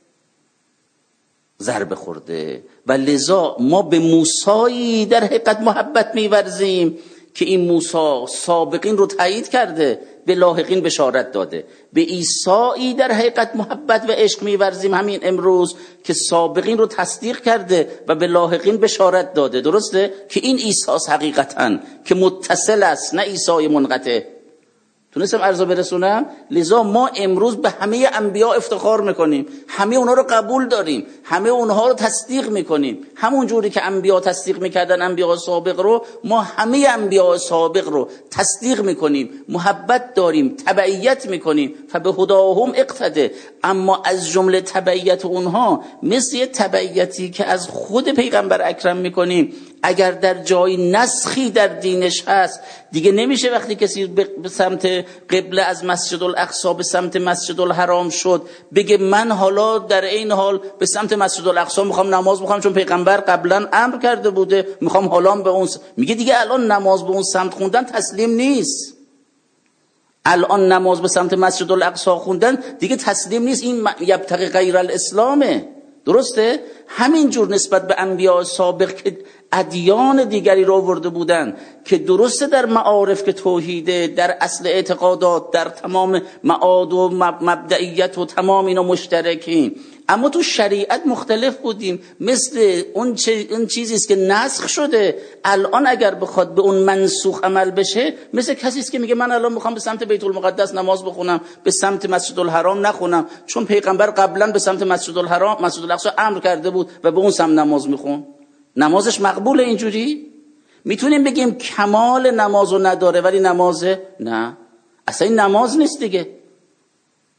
ضربه خورده. و لذا ما به موسی در حقیقت محبت می‌ورزیم که این موسی سابقین رو تایید کرده، به لاحقین بشارت داده. به عیسی در حقیقت محبت و عشق می‌ورزیم همین امروز که سابقین رو تصدیق کرده و به لاحقین بشارت داده. درسته؟ که این عیسی حقیقتاً که متصل است، نه عیسی منقطع. تونستم عرض برسونم؟ لذا ما امروز به همه انبیا افتخار میکنیم، همه اونها رو قبول داریم، همه اونها رو تصدیق میکنیم. همون جوری که انبیا تصدیق میکردن انبیا سابق رو، ما همه انبیا سابق رو تصدیق میکنیم، محبت داریم، تبعیت میکنیم. فبهداهم اقتده. اما از جمله تبعیت اونها مثل تبعیتی که از خود پیغمبر اکرم میکنیم. اگر در جای نسخی در دینش هست، دیگه نمیشه وقتی کسی به سمت قبله از مسجد الاقصی به سمت مسجد الحرام شد بگه من حالا در این حال به سمت مسجد الاقصی میخوام نماز بخونم چون پیغمبر قبلا امر کرده بوده، میخوام حالا به اون میگه دیگه الان نماز به اون سمت خوندن تسلیم نیست. الان نماز به سمت مسجد الاقصی خوندن دیگه تسلیم نیست، این یبتغی غیر الاسلامه. درسته؟ همین جور نسبت به انبیاء سابق که ادیان دیگری رو آورده بودن که درسته در معارف که توحیده، در اصل اعتقادات، در تمام معاد و مبدئیت و تمام اینا مشترکیم، اما تو شریعت مختلف بودیم. مثل اون چیزی است که نسخ شده، الان اگر بخواد به اون منسوخ عمل بشه، مثل کسی است که میگه من الان میخوام به سمت بیت المقدس نماز بخونم، به سمت مسجد الحرام نخونم، چون پیغمبر قبلا به سمت مسجد الحرام، مسجد الاقصی امر کرده بود و به اون سمت نماز میخون. نمازش مقبوله اینجوری؟ میتونیم بگیم کمال نمازو نداره ولی نمازه؟ نه، اصلا این نماز نیست دیگه.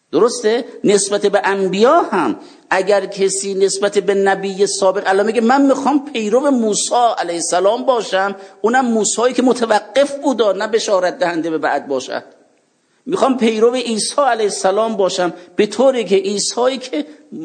درسته؟ نسبت به انبیا هم اگر کسی نسبت به نبی سابق الان میگه من میخوام پیرو موسی علیه السلام باشم، اونم موسیی که متوقف بود نه بشارت دهنده به بعد باشد، میخوام پیرو عیسی علیه السلام باشم به طوری که عیسی که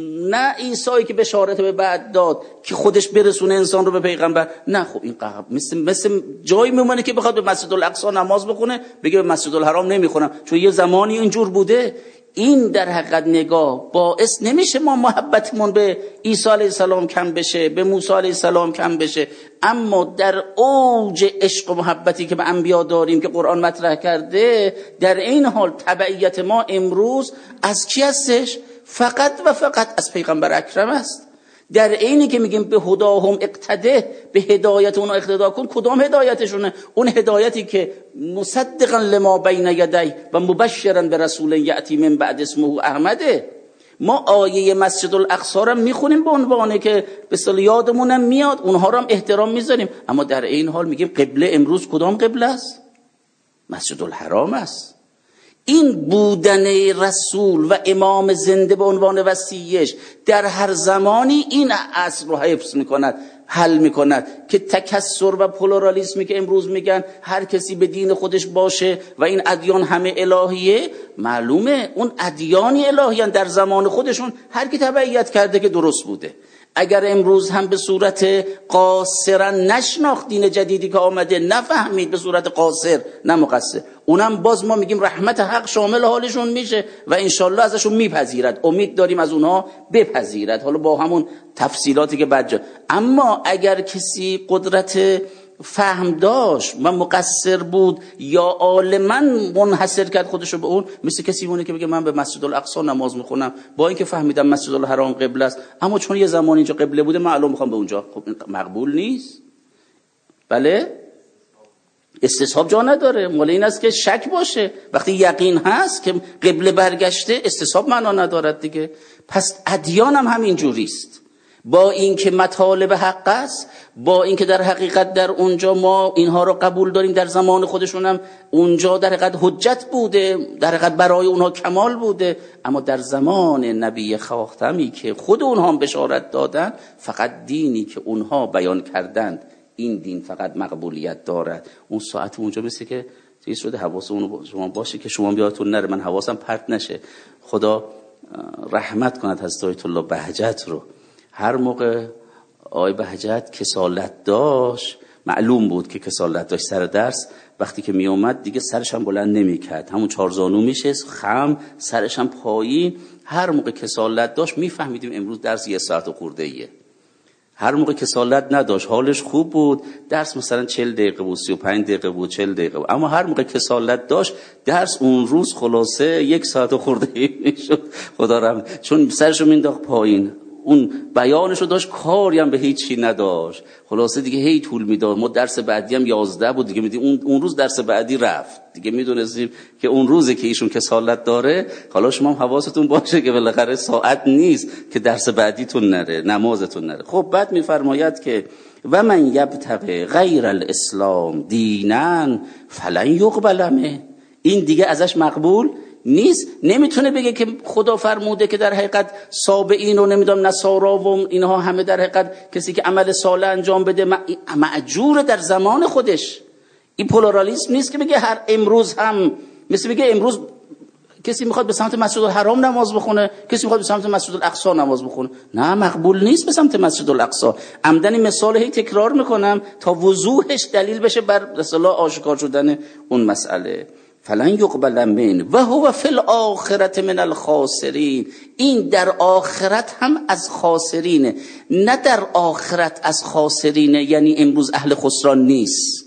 نه عیسی که بشارت به بعد داد که خودش برسونه انسان رو به پیغمبر، نه خب این مثل جایی میمونه که بخواد به مسجد الاقصی نماز بخونه بگه به مسجد الحرام نمیخونم، چون یه زمانی اینجور بوده. این در حقیقت نگاه باعث نمیشه ما محبتمون به عیسی علیه السلام کم بشه، به موسی علیه السلام کم بشه، اما در اوج عشق و محبتی که به انبیا داریم که قرآن مطرح کرده، در این حال تبعیت ما امروز از کی هستش؟ فقط و فقط از پیغمبر اکرم است. در اینی که میگیم به هداهم اقتده، به هدایت اونها اقتدا کن، کدام هدایتشونه؟ اون هدایتی که مصدقا لما بین یدی و مبشرا به رسول یأتی من بعد اسمه احمده. ما آیه مسجد الاقصی رو میخونیم به عنوانه که به اصطلاح یادمونم میاد، اونها رو هم احترام میذاریم، اما در این حال میگیم قبله امروز کدام قبله است؟ مسجد الحرام است. این بودن رسول و امام زنده به عنوان وصیش در هر زمانی این اصل رو حفظ میکند، حل میکند که تکثر و پلورالیسمی که امروز میگن هر کسی به دین خودش باشه و این ادیان همه الهیه، معلومه اون ادیانی الهیان در زمان خودشون هر کی تبعیت کرده که درست بوده. اگر امروز هم به صورت قاصرا نشناخت دین جدیدی که آمده، نفهمید به صورت قاصر نه مقصر، اونم باز ما میگیم رحمت حق شامل حالشون میشه و انشالله ازشون میپذیرد، امید داریم از اونها بپذیرد، حالا با همون تفصیلاتی که بعد. اما اگر کسی قدرت فهم داشت و مقصر بود یا عالما منحصر کرد خودشو به اون، مثل کسی مونه که بگه من به مسجد الاقصی نماز میخونم با اینکه فهمیدم مسجد الحرام قبله است، اما چون یه زمان اینجا قبله بوده معلوم میخوام به اونجا. خب این مقبول نیست. بله استصحاب جا نداره، مال این است که شک باشه. وقتی یقین هست که قبله برگشته استصحاب معنا ندارد دیگه. پس ادیان هم همین جوریست، با اینکه مطالب حق است، با اینکه در حقیقت در اونجا ما اینها رو قبول داریم، در زمان خودشون هم اونجا در حقیقت حجت بوده، در حقیقت برای اونها کمال بوده، اما در زمان نبی خاتمی که خود اونها هم بشارت دادن، فقط دینی که اونها بیان کردند این دین فقط مقبولیت دارد. اون ساعت اونجا مثل که چیز شده، حواستون شما باشه که شما بیاتون نره، من حواسم پرت نشه. خدا رحمت کند حضرت آیت الله بهجت رو. هر موقع آقای بهجت کسالت داشت، معلوم بود که کسالت داشت سر درس، وقتی که می اومد دیگه سرش هم بلند نمی کرد، همون چارزانو میشه خم، سرش هم پایین. هر موقع کسالت داشت میفهمیدیم امروز درس 1 ساعت و خورده ایه. هر موقع کسالت نداشت، حالش خوب بود، درس مثلا 40 دقیقه بود، 35 دقیقه بود، 40 دقیقه بود. اما هر موقع کسالت داشت درس اون روز خلاصه 1 ساعت و خورده ای شد. خدا رحمت، چون سرشو مینداخت پایین، اون بیانشو داشت، کاری هم به هیچی نداشت، خلاصه دیگه هی طول میداد. ما درس بعدی هم 11 بود دیگه، میدیم اون روز درس بعدی رفت دیگه، میدونستیم که اون روزی که ایشون کسالت داره. حالا شما هم حواستون باشه که بالاخره ساعت نیست که درس بعدیتون نره، نمازتون نره. خب بعد میفرماید که و من یبتغی غیر الاسلام دینا فلن یقبل منه، این دیگه ازش مقبول نیست. نمیتونه بگه که خدا فرموده که در حقیقت سابعین و نمیدونم نصارا و اینها همه در حقیقت کسی که عمل صالح انجام بده مأجور در زمان خودش. این پلورالیسم نیست که بگه هر امروز هم، مثل بگه امروز کسی میخواد به سمت مسجد الحرام نماز بخونه، کسی میخواد به سمت مسجد الاقصی نماز بخونه، نه مقبول نیست به سمت مسجد الاقصی. عمدن مثال هی تکرار میکنم تا وضوحش دلیل بشه بر اصطلاح آشکار شدن اون مسئله. فلن یقبل من و هو فی الاخرة من الخاسرین، این در آخرت هم از خاسرینه، نه در آخرت از خاسرینه یعنی امروز اهل خسران نیست.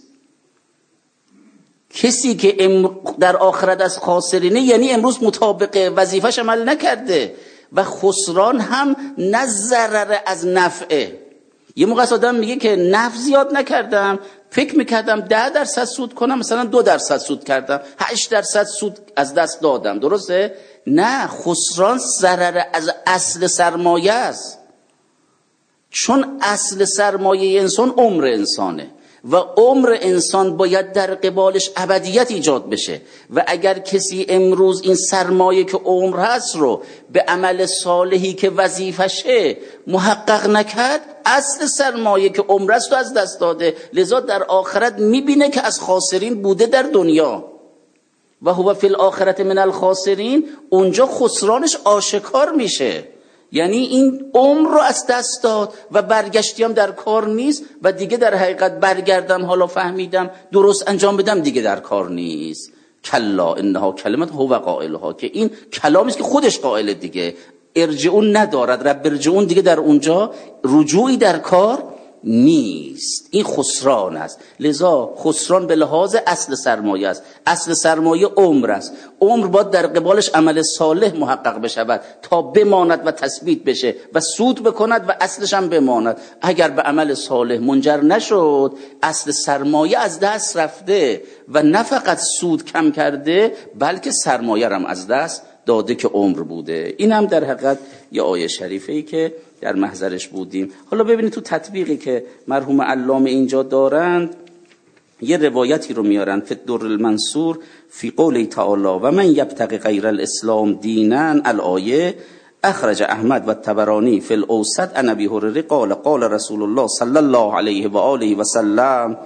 کسی که در آخرت از خاسرینه یعنی امروز مطابق وظیفش عمل نکرده، و خسران هم نه ضرر از نفعه. یه موقع آدم میگه که نفع زیاد نکردم، فکر میکردم 10% سود کنم، مثلا 2% سود کردم، 8% سود از دست دادم، درسته؟ نه، خسران ضرر از اصل سرمایه است، چون اصل سرمایه انسان عمر انسانه و عمر انسان باید در قبالش ابدیت ایجاد بشه و اگر کسی امروز این سرمایه که عمر هست رو به عمل صالحی که وظیفشه محقق نکرد، اصل سرمایه که عمر است رو از دست داده. لذا در آخرت میبینه که از خاسرین بوده در دنیا و هو فی الاخرة من الخاسرین. اونجا خسرانش آشکار میشه، یعنی این عمر رو از دست داد و برگشتی هم در کار نیست و دیگه در حقیقت برگردم حالا فهمیدم درست انجام بدم دیگه در کار نیست. کلا انها کلمت هو قائلها، که این کلامی است که خودش قائل دیگه، ارجعون ندارد، رب ارجعون دیگه در اونجا رجوعی در کار نیست. این خسران است. لذا خسران به لحاظ اصل سرمایه است. اصل سرمایه عمر است. عمر باید در قبالش عمل صالح محقق بشود تا بماند و تثبیت بشه و سود بکند و اصلش هم بماند. اگر به عمل صالح منجر نشد، اصل سرمایه از دست رفته و نه فقط سود کم کرده بلکه سرمایه هم از دست داده که عمر بوده. این هم در حقیقت یه آیه شریفه ای که در محضرش بودیم. حالا ببینید تو تطبیقی که مرحوم علامه اینجا دارند یه روایتی رو میارن فی الدر المنصور فی قوله تعالی و من یبتغی غیر الاسلام دینا الآیه اخرج احمد و الطبرانی فی الاوسط عن ابی هریره قال قال رسول الله صلی الله علیه و آله و سلم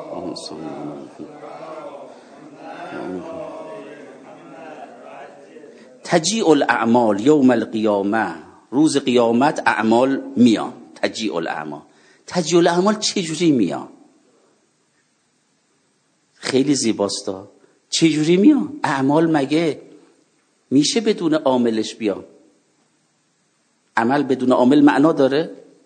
تجیع الاعمال یوم القیامه، روز قیامت اعمال میان. تجیع الاعمال، تجیع الاعمال چجوری میان؟ خیلی زیباستا. چجوری میان؟ اعمال مگه میشه بدون عاملش بیان؟ عمل بدون عامل معنا داره؟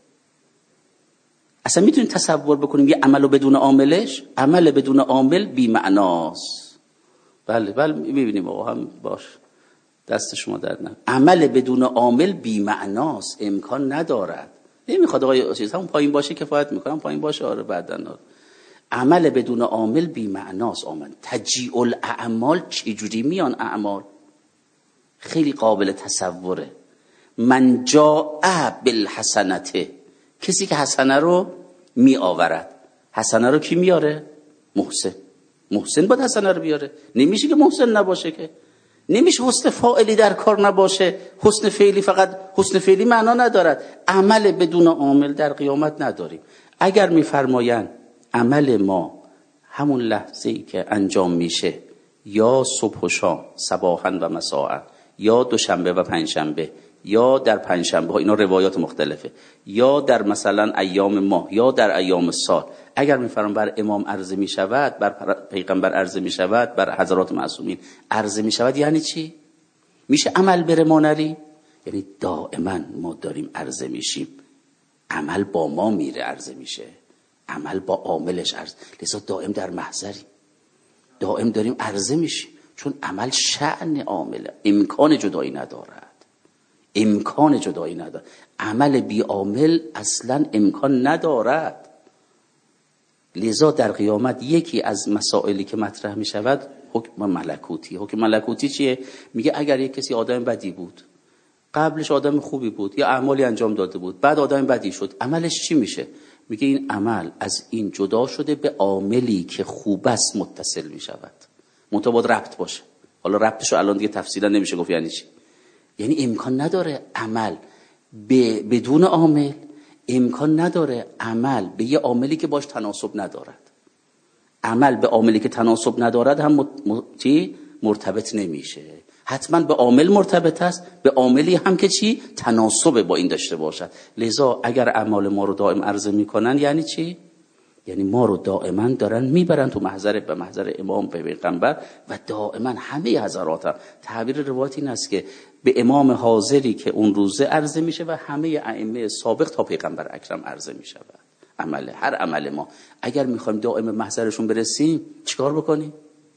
اصلا میتونید تصور بکنیم یه عملو بدون عاملش؟ عمل بدون عامل بی معناست. بله میبینیم آقا هم باش، دست شما در نه. عمل بدون عامل بی معناست، امکان ندارد. نمیخواد آقای چیز همون پایین باشه کفایت میکنم، پایین باشه آره بعدن. عمل بدون عامل بی معناست. تجیع الاعمال چجوری میان اعمال؟ خیلی قابل تصوره. من جاء بالحسنته، کسی که حسنه رو می آورد. حسنه رو کی میاره؟ محسن باید حسنه رو بیاره. نمیشه که محسن نباشه، که نمیشه حسن فاعلی در کار نباشه. حسن فعلی فقط حسن فعلی معنا ندارد. عمل بدون عامل در قیامت نداریم. اگر میفرمایند عمل ما همون لحظه‌ای که انجام میشه، یا صبح و شام، صباحا و مساء، یا دوشنبه و پنجشنبه، یا در پنجشنبه ها، اینا روایات مختلفه، یا در مثلا ایام ماه، یا در ایام سال، اگر میفرمان بر امام عرضه میشود، بر پیغمبر عرضه میشود، بر حضرات معصومین عرضه میشود، یعنی چی؟ میشه عمل بره ما نریم؟ یعنی دائما ما داریم عرضه میشیم، عمل با ما میره عرضه میشه، عمل با عاملش عرضه، لذا دائم در محضریم، دائم داریم عرضه میشیم، چون عمل شأن عامله، امکان جدایی ندارد، امکان جدایی ندارد. عمل بی عامل اصلا امکان ندارد. لذا در قیامت یکی از مسائلی که مطرح می شود حکم ملکوتی. حکم ملکوتی چیه؟ میگه اگر یک کسی آدم بدی بود، قبلش آدم خوبی بود، یا اعمالی انجام داده بود، بعد آدم بدی شد، عملش چی میشه؟ میگه این عمل از این جدا شده به عاملی که خوب است متصل می شود. مطابق ربط باشه. حالا ربطش رو الان دیگه تفصیلا نمیشه گفت یعنی چی. یعنی امکان نداره عمل بدون عامل، امکان نداره عمل به یه عاملی که باش تناسب ندارد. عمل به عاملی که تناسب ندارد هم مرتبط نمیشه. حتما به عامل مرتبط است، به عاملی هم که چی تناسب با این داشته باشد. لذا اگر اعمال ما رو دائم عرضه میکنن یعنی چی؟ یعنی ما رو دائما دارن میبرن تو محضر، به محضر امام، به پیغمبر، و دائما همه حضرات هم. تعبیر روایت این است که به امام حاضری که اون روزه عرضه میشه و همه ائمه سابق تا پیغمبر اکرم عرضه میشه. عمل هر عمل ما اگر میخوایم دائم محضرشون برسیم چیکار بکنیم؟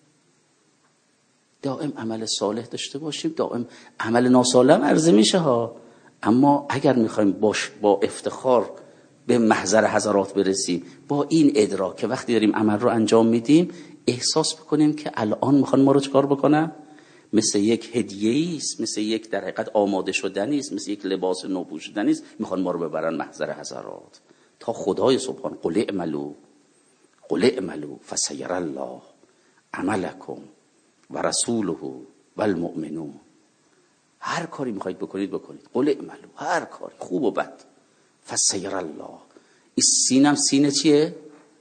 دائم عمل صالح داشته باشیم. دائم عمل ناصالح عرضه میشه ها، اما اگر میخوایم با افتخار به محضر حضرات برسیم، با این ادراک که وقتی داریم عمل رو انجام میدیم احساس بکنیم که الان میخوان ما رو چیکار بکنن؟ مثل یک هدیه‌ای است، مثل یک در حقیقت آماده شدنی است، مثل یک لباس نو پوشیدنی است، میخوان ما رو ببرن محضر حضرات تا خدای سبحان قل اعملوا قل اعملوا فسیر الله عملکم و رسوله و المؤمنون. هر کاری میخواید بکنید بکنید. قل اعملوا، هر کاری خوب و بد. فسیر الله، این سینم سینه چیه؟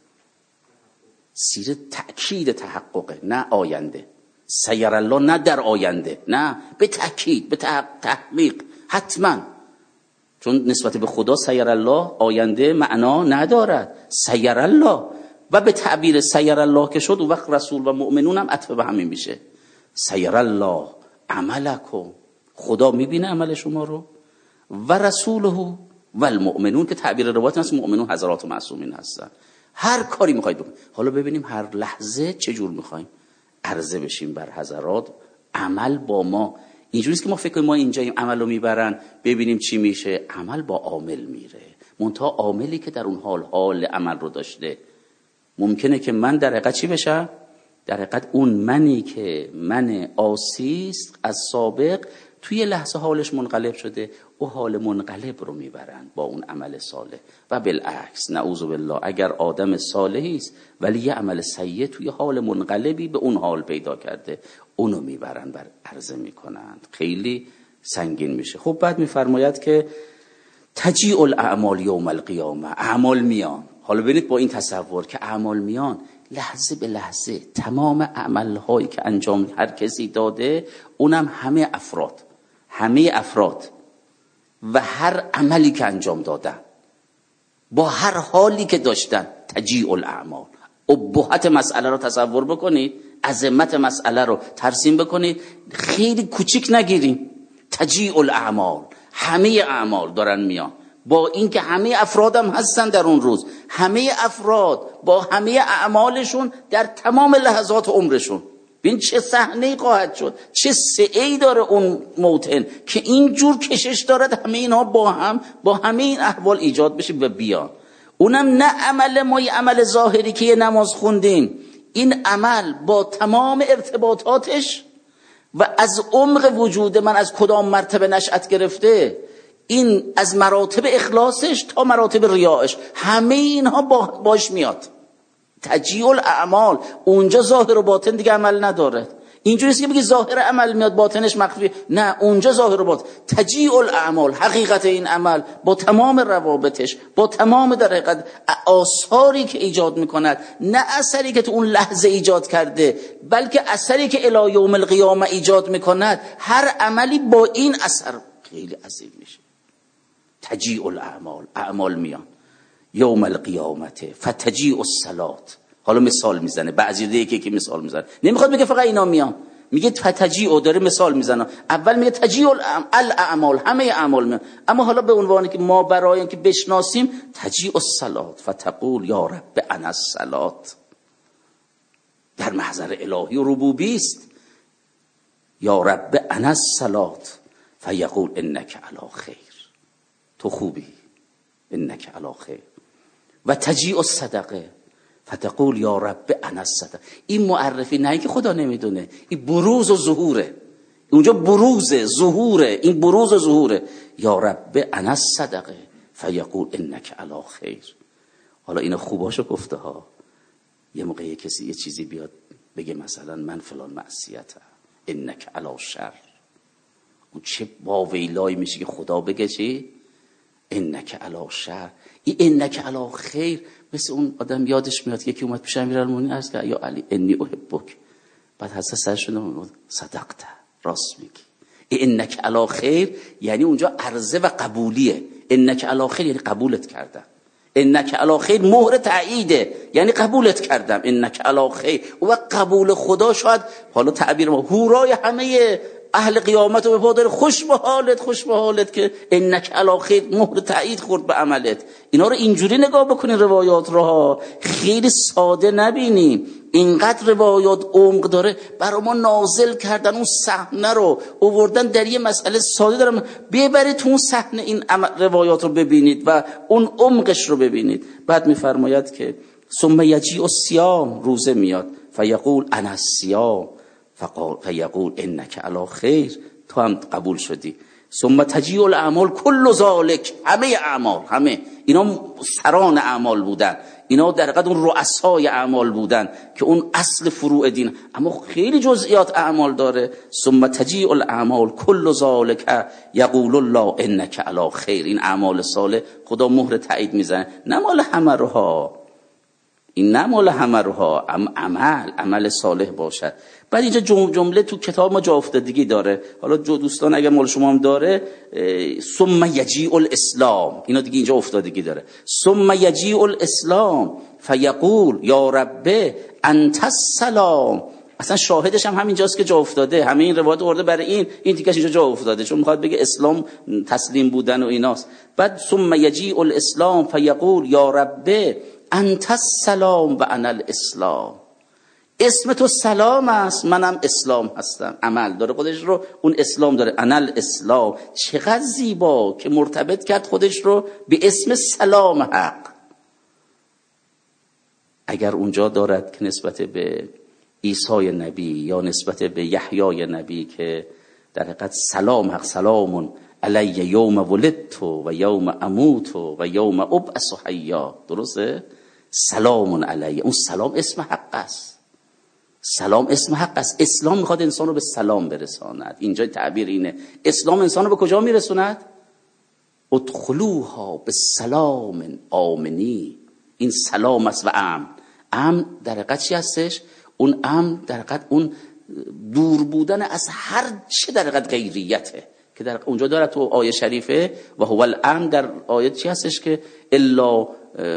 سیر تأکید تحققه، نه آینده. سیر الله نه در آینده، نه به تأکید، به تحقیق، حتما. چون نسبت به خدا سیر الله آینده معنا ندارد. سیر الله و به تعبیر سیر الله که شد، و وقت رسول و مؤمنون هم عطف به همین میشه. سیر الله عملکم، خدا میبینه عمل شما رو، و رسوله و المؤمنون که تعبیر روایت هست مؤمنون حضرات و معصومین هستن. هر کاری میخواید بکنید. حالا ببینیم هر لحظه چه جور میخوایم عرضه بشیم بر حضرات. عمل با ما اینجوریه که ما فکر کنیم ما اینجاییم عمل رو میبرن ببینیم چی میشه. عمل با عامل میره، منتها عاملی که در اون حال عمل رو داشته. ممکنه که من در حقیقت چی بشم؟ در حقیقت اون منی که من عاصیست از سابق توی لحظه حالش منقلب شده، او حال منقلب رو میبرن با اون عمل صالح. و بالعکس نعوذ بالله، اگر آدم صالحی است ولی یه عمل سیء توی حال منقلبی به اون حال پیدا کرده، اونو میبرن بر عرضه میکنند. خیلی سنگین میشه. خب بعد میفرماید که تجیء الاعمال یوم القیامه، اعمال میان. حالا ببینید با این تصور که اعمال میان، لحظه به لحظه تمام اعمالهایی که انجام هر کسی داده، اونم همه افراد و هر عملی که انجام دادن با هر حالی که داشتن، تجیء الاعمال. ابهت مسئله رو تصور بکنید، عظمت مسئله رو ترسیم بکنید، خیلی کوچیک نگیریم. تجیء الاعمال، همه اعمال دارن میان، با اینکه همه افراد هم هستن در اون روز، همه افراد با همه اعمالشون در تمام لحظات عمرشون. ببین چه صحنه‌ای خواهد شد، چه سعی داره اون موطن که اینجور کشش دارد همه اینها با همه این احوال ایجاد بشه و بیان. اونم نه عمل ما، یه عمل ظاهری که یه نماز خوندیم، این عمل با تمام ارتباطاتش و از عمق وجود من، از کدام مرتبه نشأت گرفته، این از مراتب اخلاصش تا مراتب ریاءش، همه اینها باش میاد. تجیء الاعمال، اونجا ظاهر و باطن دیگه عمل نداره. اینجوری است که بگی ظاهر عمل میاد باطنش مخفی، نه، اونجا ظاهر و باطن. تجیء الاعمال، حقیقت این عمل با تمام روابطش، با تمام در حقیقت آثاری که ایجاد میکند، نه اثری که تو اون لحظه ایجاد کرده، بلکه اثری که الی یوم القیامه ایجاد میکند. هر عملی با این اثر خیلی عظیم میشه. تجیء الاعمال، اعمال میان. یوم القیامت فتجیء الصلاة. حالا مثال میزنه، بعضی دیگه که مثال میزنه، نمیخواد بگه فقط اینا میان، میگه فتجیء، داره مثال میزنه. اول میگه تجیء الاعمال، همه اعمال میان، اما حالا به عنوانی که ما برای اینکه بشناسیم، تجیء الصلاة فتقول یا رب انا الصلاة، در محضر الهی و ربوبی است. یا رب انا الصلاة فیقول انک علی خیر، تو خوبی، انک علی خیر. و تجیء الصدقه فتقول یا رب انا الصدقه. این معرفی نه که خدا نمیدونه، این بروز و ظهوره. اونجا بروز ظهوره، این بروز و ظهوره. یا رب انا الصدقه فیقول انک علی خیر. حالا اینا خوباشو گفته ها. یه موقع کسی یه چیزی بیاد بگه مثلا من فلان معصیتم، انک علی شر، اون چه واویلای میشه که خدا بگه چی؟ انک علی شر. این انک علی خیر، مثل اون آدم یادش میاد یکی اومد پیش امیرالمومنین عرض کرد یا علی انی احبک، بعد حضرت سرشون صدقت، راست میگی. این انک علی خیر یعنی اونجا عرضه و قبولیه. انک علی خیر یعنی قبولت کردم. انک علی خیر مهر تاییده، یعنی قبولت کردم. انک علی خیر. و قبول خدا شاید حالا تعبیر ما هورای همه اهل قیامت رو به پا داره، خوش به حالت، خوش به حالت که انک علی خیر، مهر تایید خورد به عملت. اینا رو اینجوری نگاه بکنین روایات رو، خیلی ساده نبینیم. اینقدر روایات عمق داره، برای ما نازل کردن اون صحنه رو آوردن در یه مسئله ساده دارم ببرید تو اون صحنه، این روایات رو ببینید و اون عمقش رو ببینید. بعد میفرماید که ثم یجیء الصیام، روزه میاد، فیقول انا الصیام فیقول انک علی خیر، تو هم قبول شدی. ثم تجیع الاعمال کل ذالک، همه اعمال، همه اینا سران اعمال بودن، اینا در حقیقت اون رؤسای اعمال بودن که اون اصل فروع دین، اما خیلی جزئیات اعمال داره. ثم تجیع الاعمال کل ذالک یقول الله انک علی خیر. این اعمال صالح خدا مهر تایید میزنه، نه مال همه روها، این نه مال همه روها، عمل صالح باشد. بعد اینجا جمله تو کتاب ما جا افتادگی داره، حالا دوستان اگر مال شما هم داره، ثم یجیء الاسلام، اینا دیگه اینجا افتادگی داره. ثم یجیء الاسلام فیقول یا رب انت السلام. اصلا شاهدش هم همینجاست که جا افتاده، همه این روایت آورده برای این دیگه اینجا جا افتاده، چون میخواد بگه اسلام تسلیم بودن و ایناست. بعد ثم یجیء الاسلام فیقول یا رب انت السلام و انا الاسلام. اسم تو سلام است، منم اسلام هستم. عمل داره خودش رو، اون اسلام داره، انا الاسلام. چقدر زیبا که مرتبط کرد خودش رو به اسم سلام حق. اگر اونجا دارد که نسبت به عیسی نبی یا نسبت به یحیی نبی که در حقیقت سلام حق، سلام علی یوم ولدت و یوم اموت و یوم ابعث حیا، درسته؟ سلام علی، اون سلام اسم حق است، سلام اسم حق است. اسلام میخواد انسان رو به سلام برساند. اینجا تعبیر اینه، اسلام انسان رو به کجا میرسوند؟ ادخلوها به سلام آمنی. این سلام است و امن در حقیقت چی هستش؟ اون امن در حقیقت اون دور بودن از هر چه در حقیقت غیریته که در اونجا داره تو آیه شریفه و هو الامن. در آیه چی هستش که الا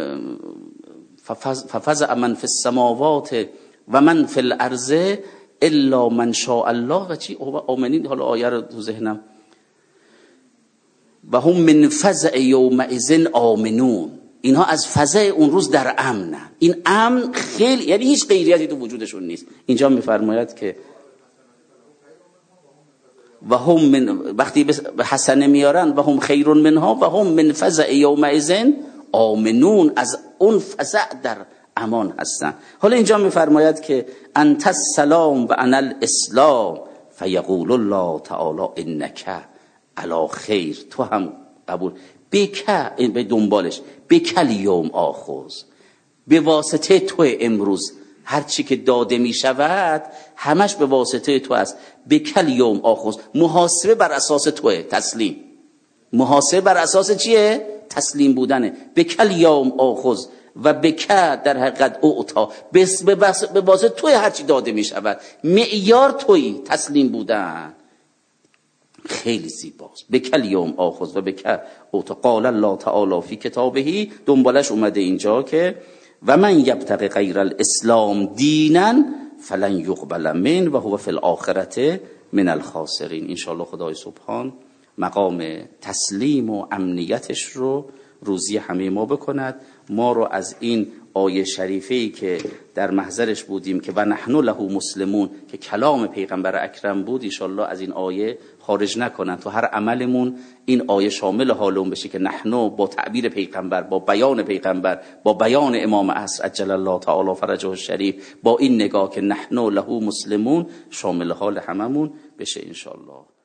ففزع من فی السماوات و من فی الارض الا من شاء الله و چی آمنین. حالا آیه رو تو ذهنم، و هم من فزع یومئذ آمنون. اینها از فزع اون روز در امنن. این امن خیلی، یعنی هیچ غیریتی تو وجودشون نیست. اینجا میفرماید که و هم من، وقتی به حسنه میارن و هم خیر منها و هم من فزع یومئذ آمنون، از اون فزع در امان هستن. حالا اینجا میفرماید که انت السلام و انا الاسلام فیقول الله تعالی انک علی خیر. تو هم قبول به دنبالش بکل یوم آخذ، به واسطه تو امروز هر چی که داده می شود همش به واسطه تو است. بکل یوم آخذ، محاسبه بر اساس توه، تسلیم. محاسبه بر اساس چیه؟ تسلیم بودنه. بکل یوم آخذ و بکل در حقیقت اعطا، به واسطه توی هر چی داده می شود، معیار توی تسلیم بودن. خیلی زیباست. بکل یوم آخذ و بکل اعطا. قال الله تعالی فی کتابه، دنبالش اومده اینجا که و من یبتغی غیر الاسلام دینا فلن یقبل من و هو فی الاخرة من الخاسرین. انشاءالله خدای سبحان مقام تسلیم و امنیتش رو روزی همه ما بکند. ما رو از این آیه شریفه‌ای که در محضرش بودیم که و نحن له مسلمون که کلام پیغمبر اکرم بود، انشاءالله از این آیه خارج نکنن. تو هر عملمون این آیه شامل حالمون بشه که نحن با تعبیر پیغمبر، با بیان پیغمبر، با بیان امام عصر عجل الله تعالی فرجه الشریف، با این نگاه که نحن له مسلمون، شامل حال هممون بشه انشاءالله.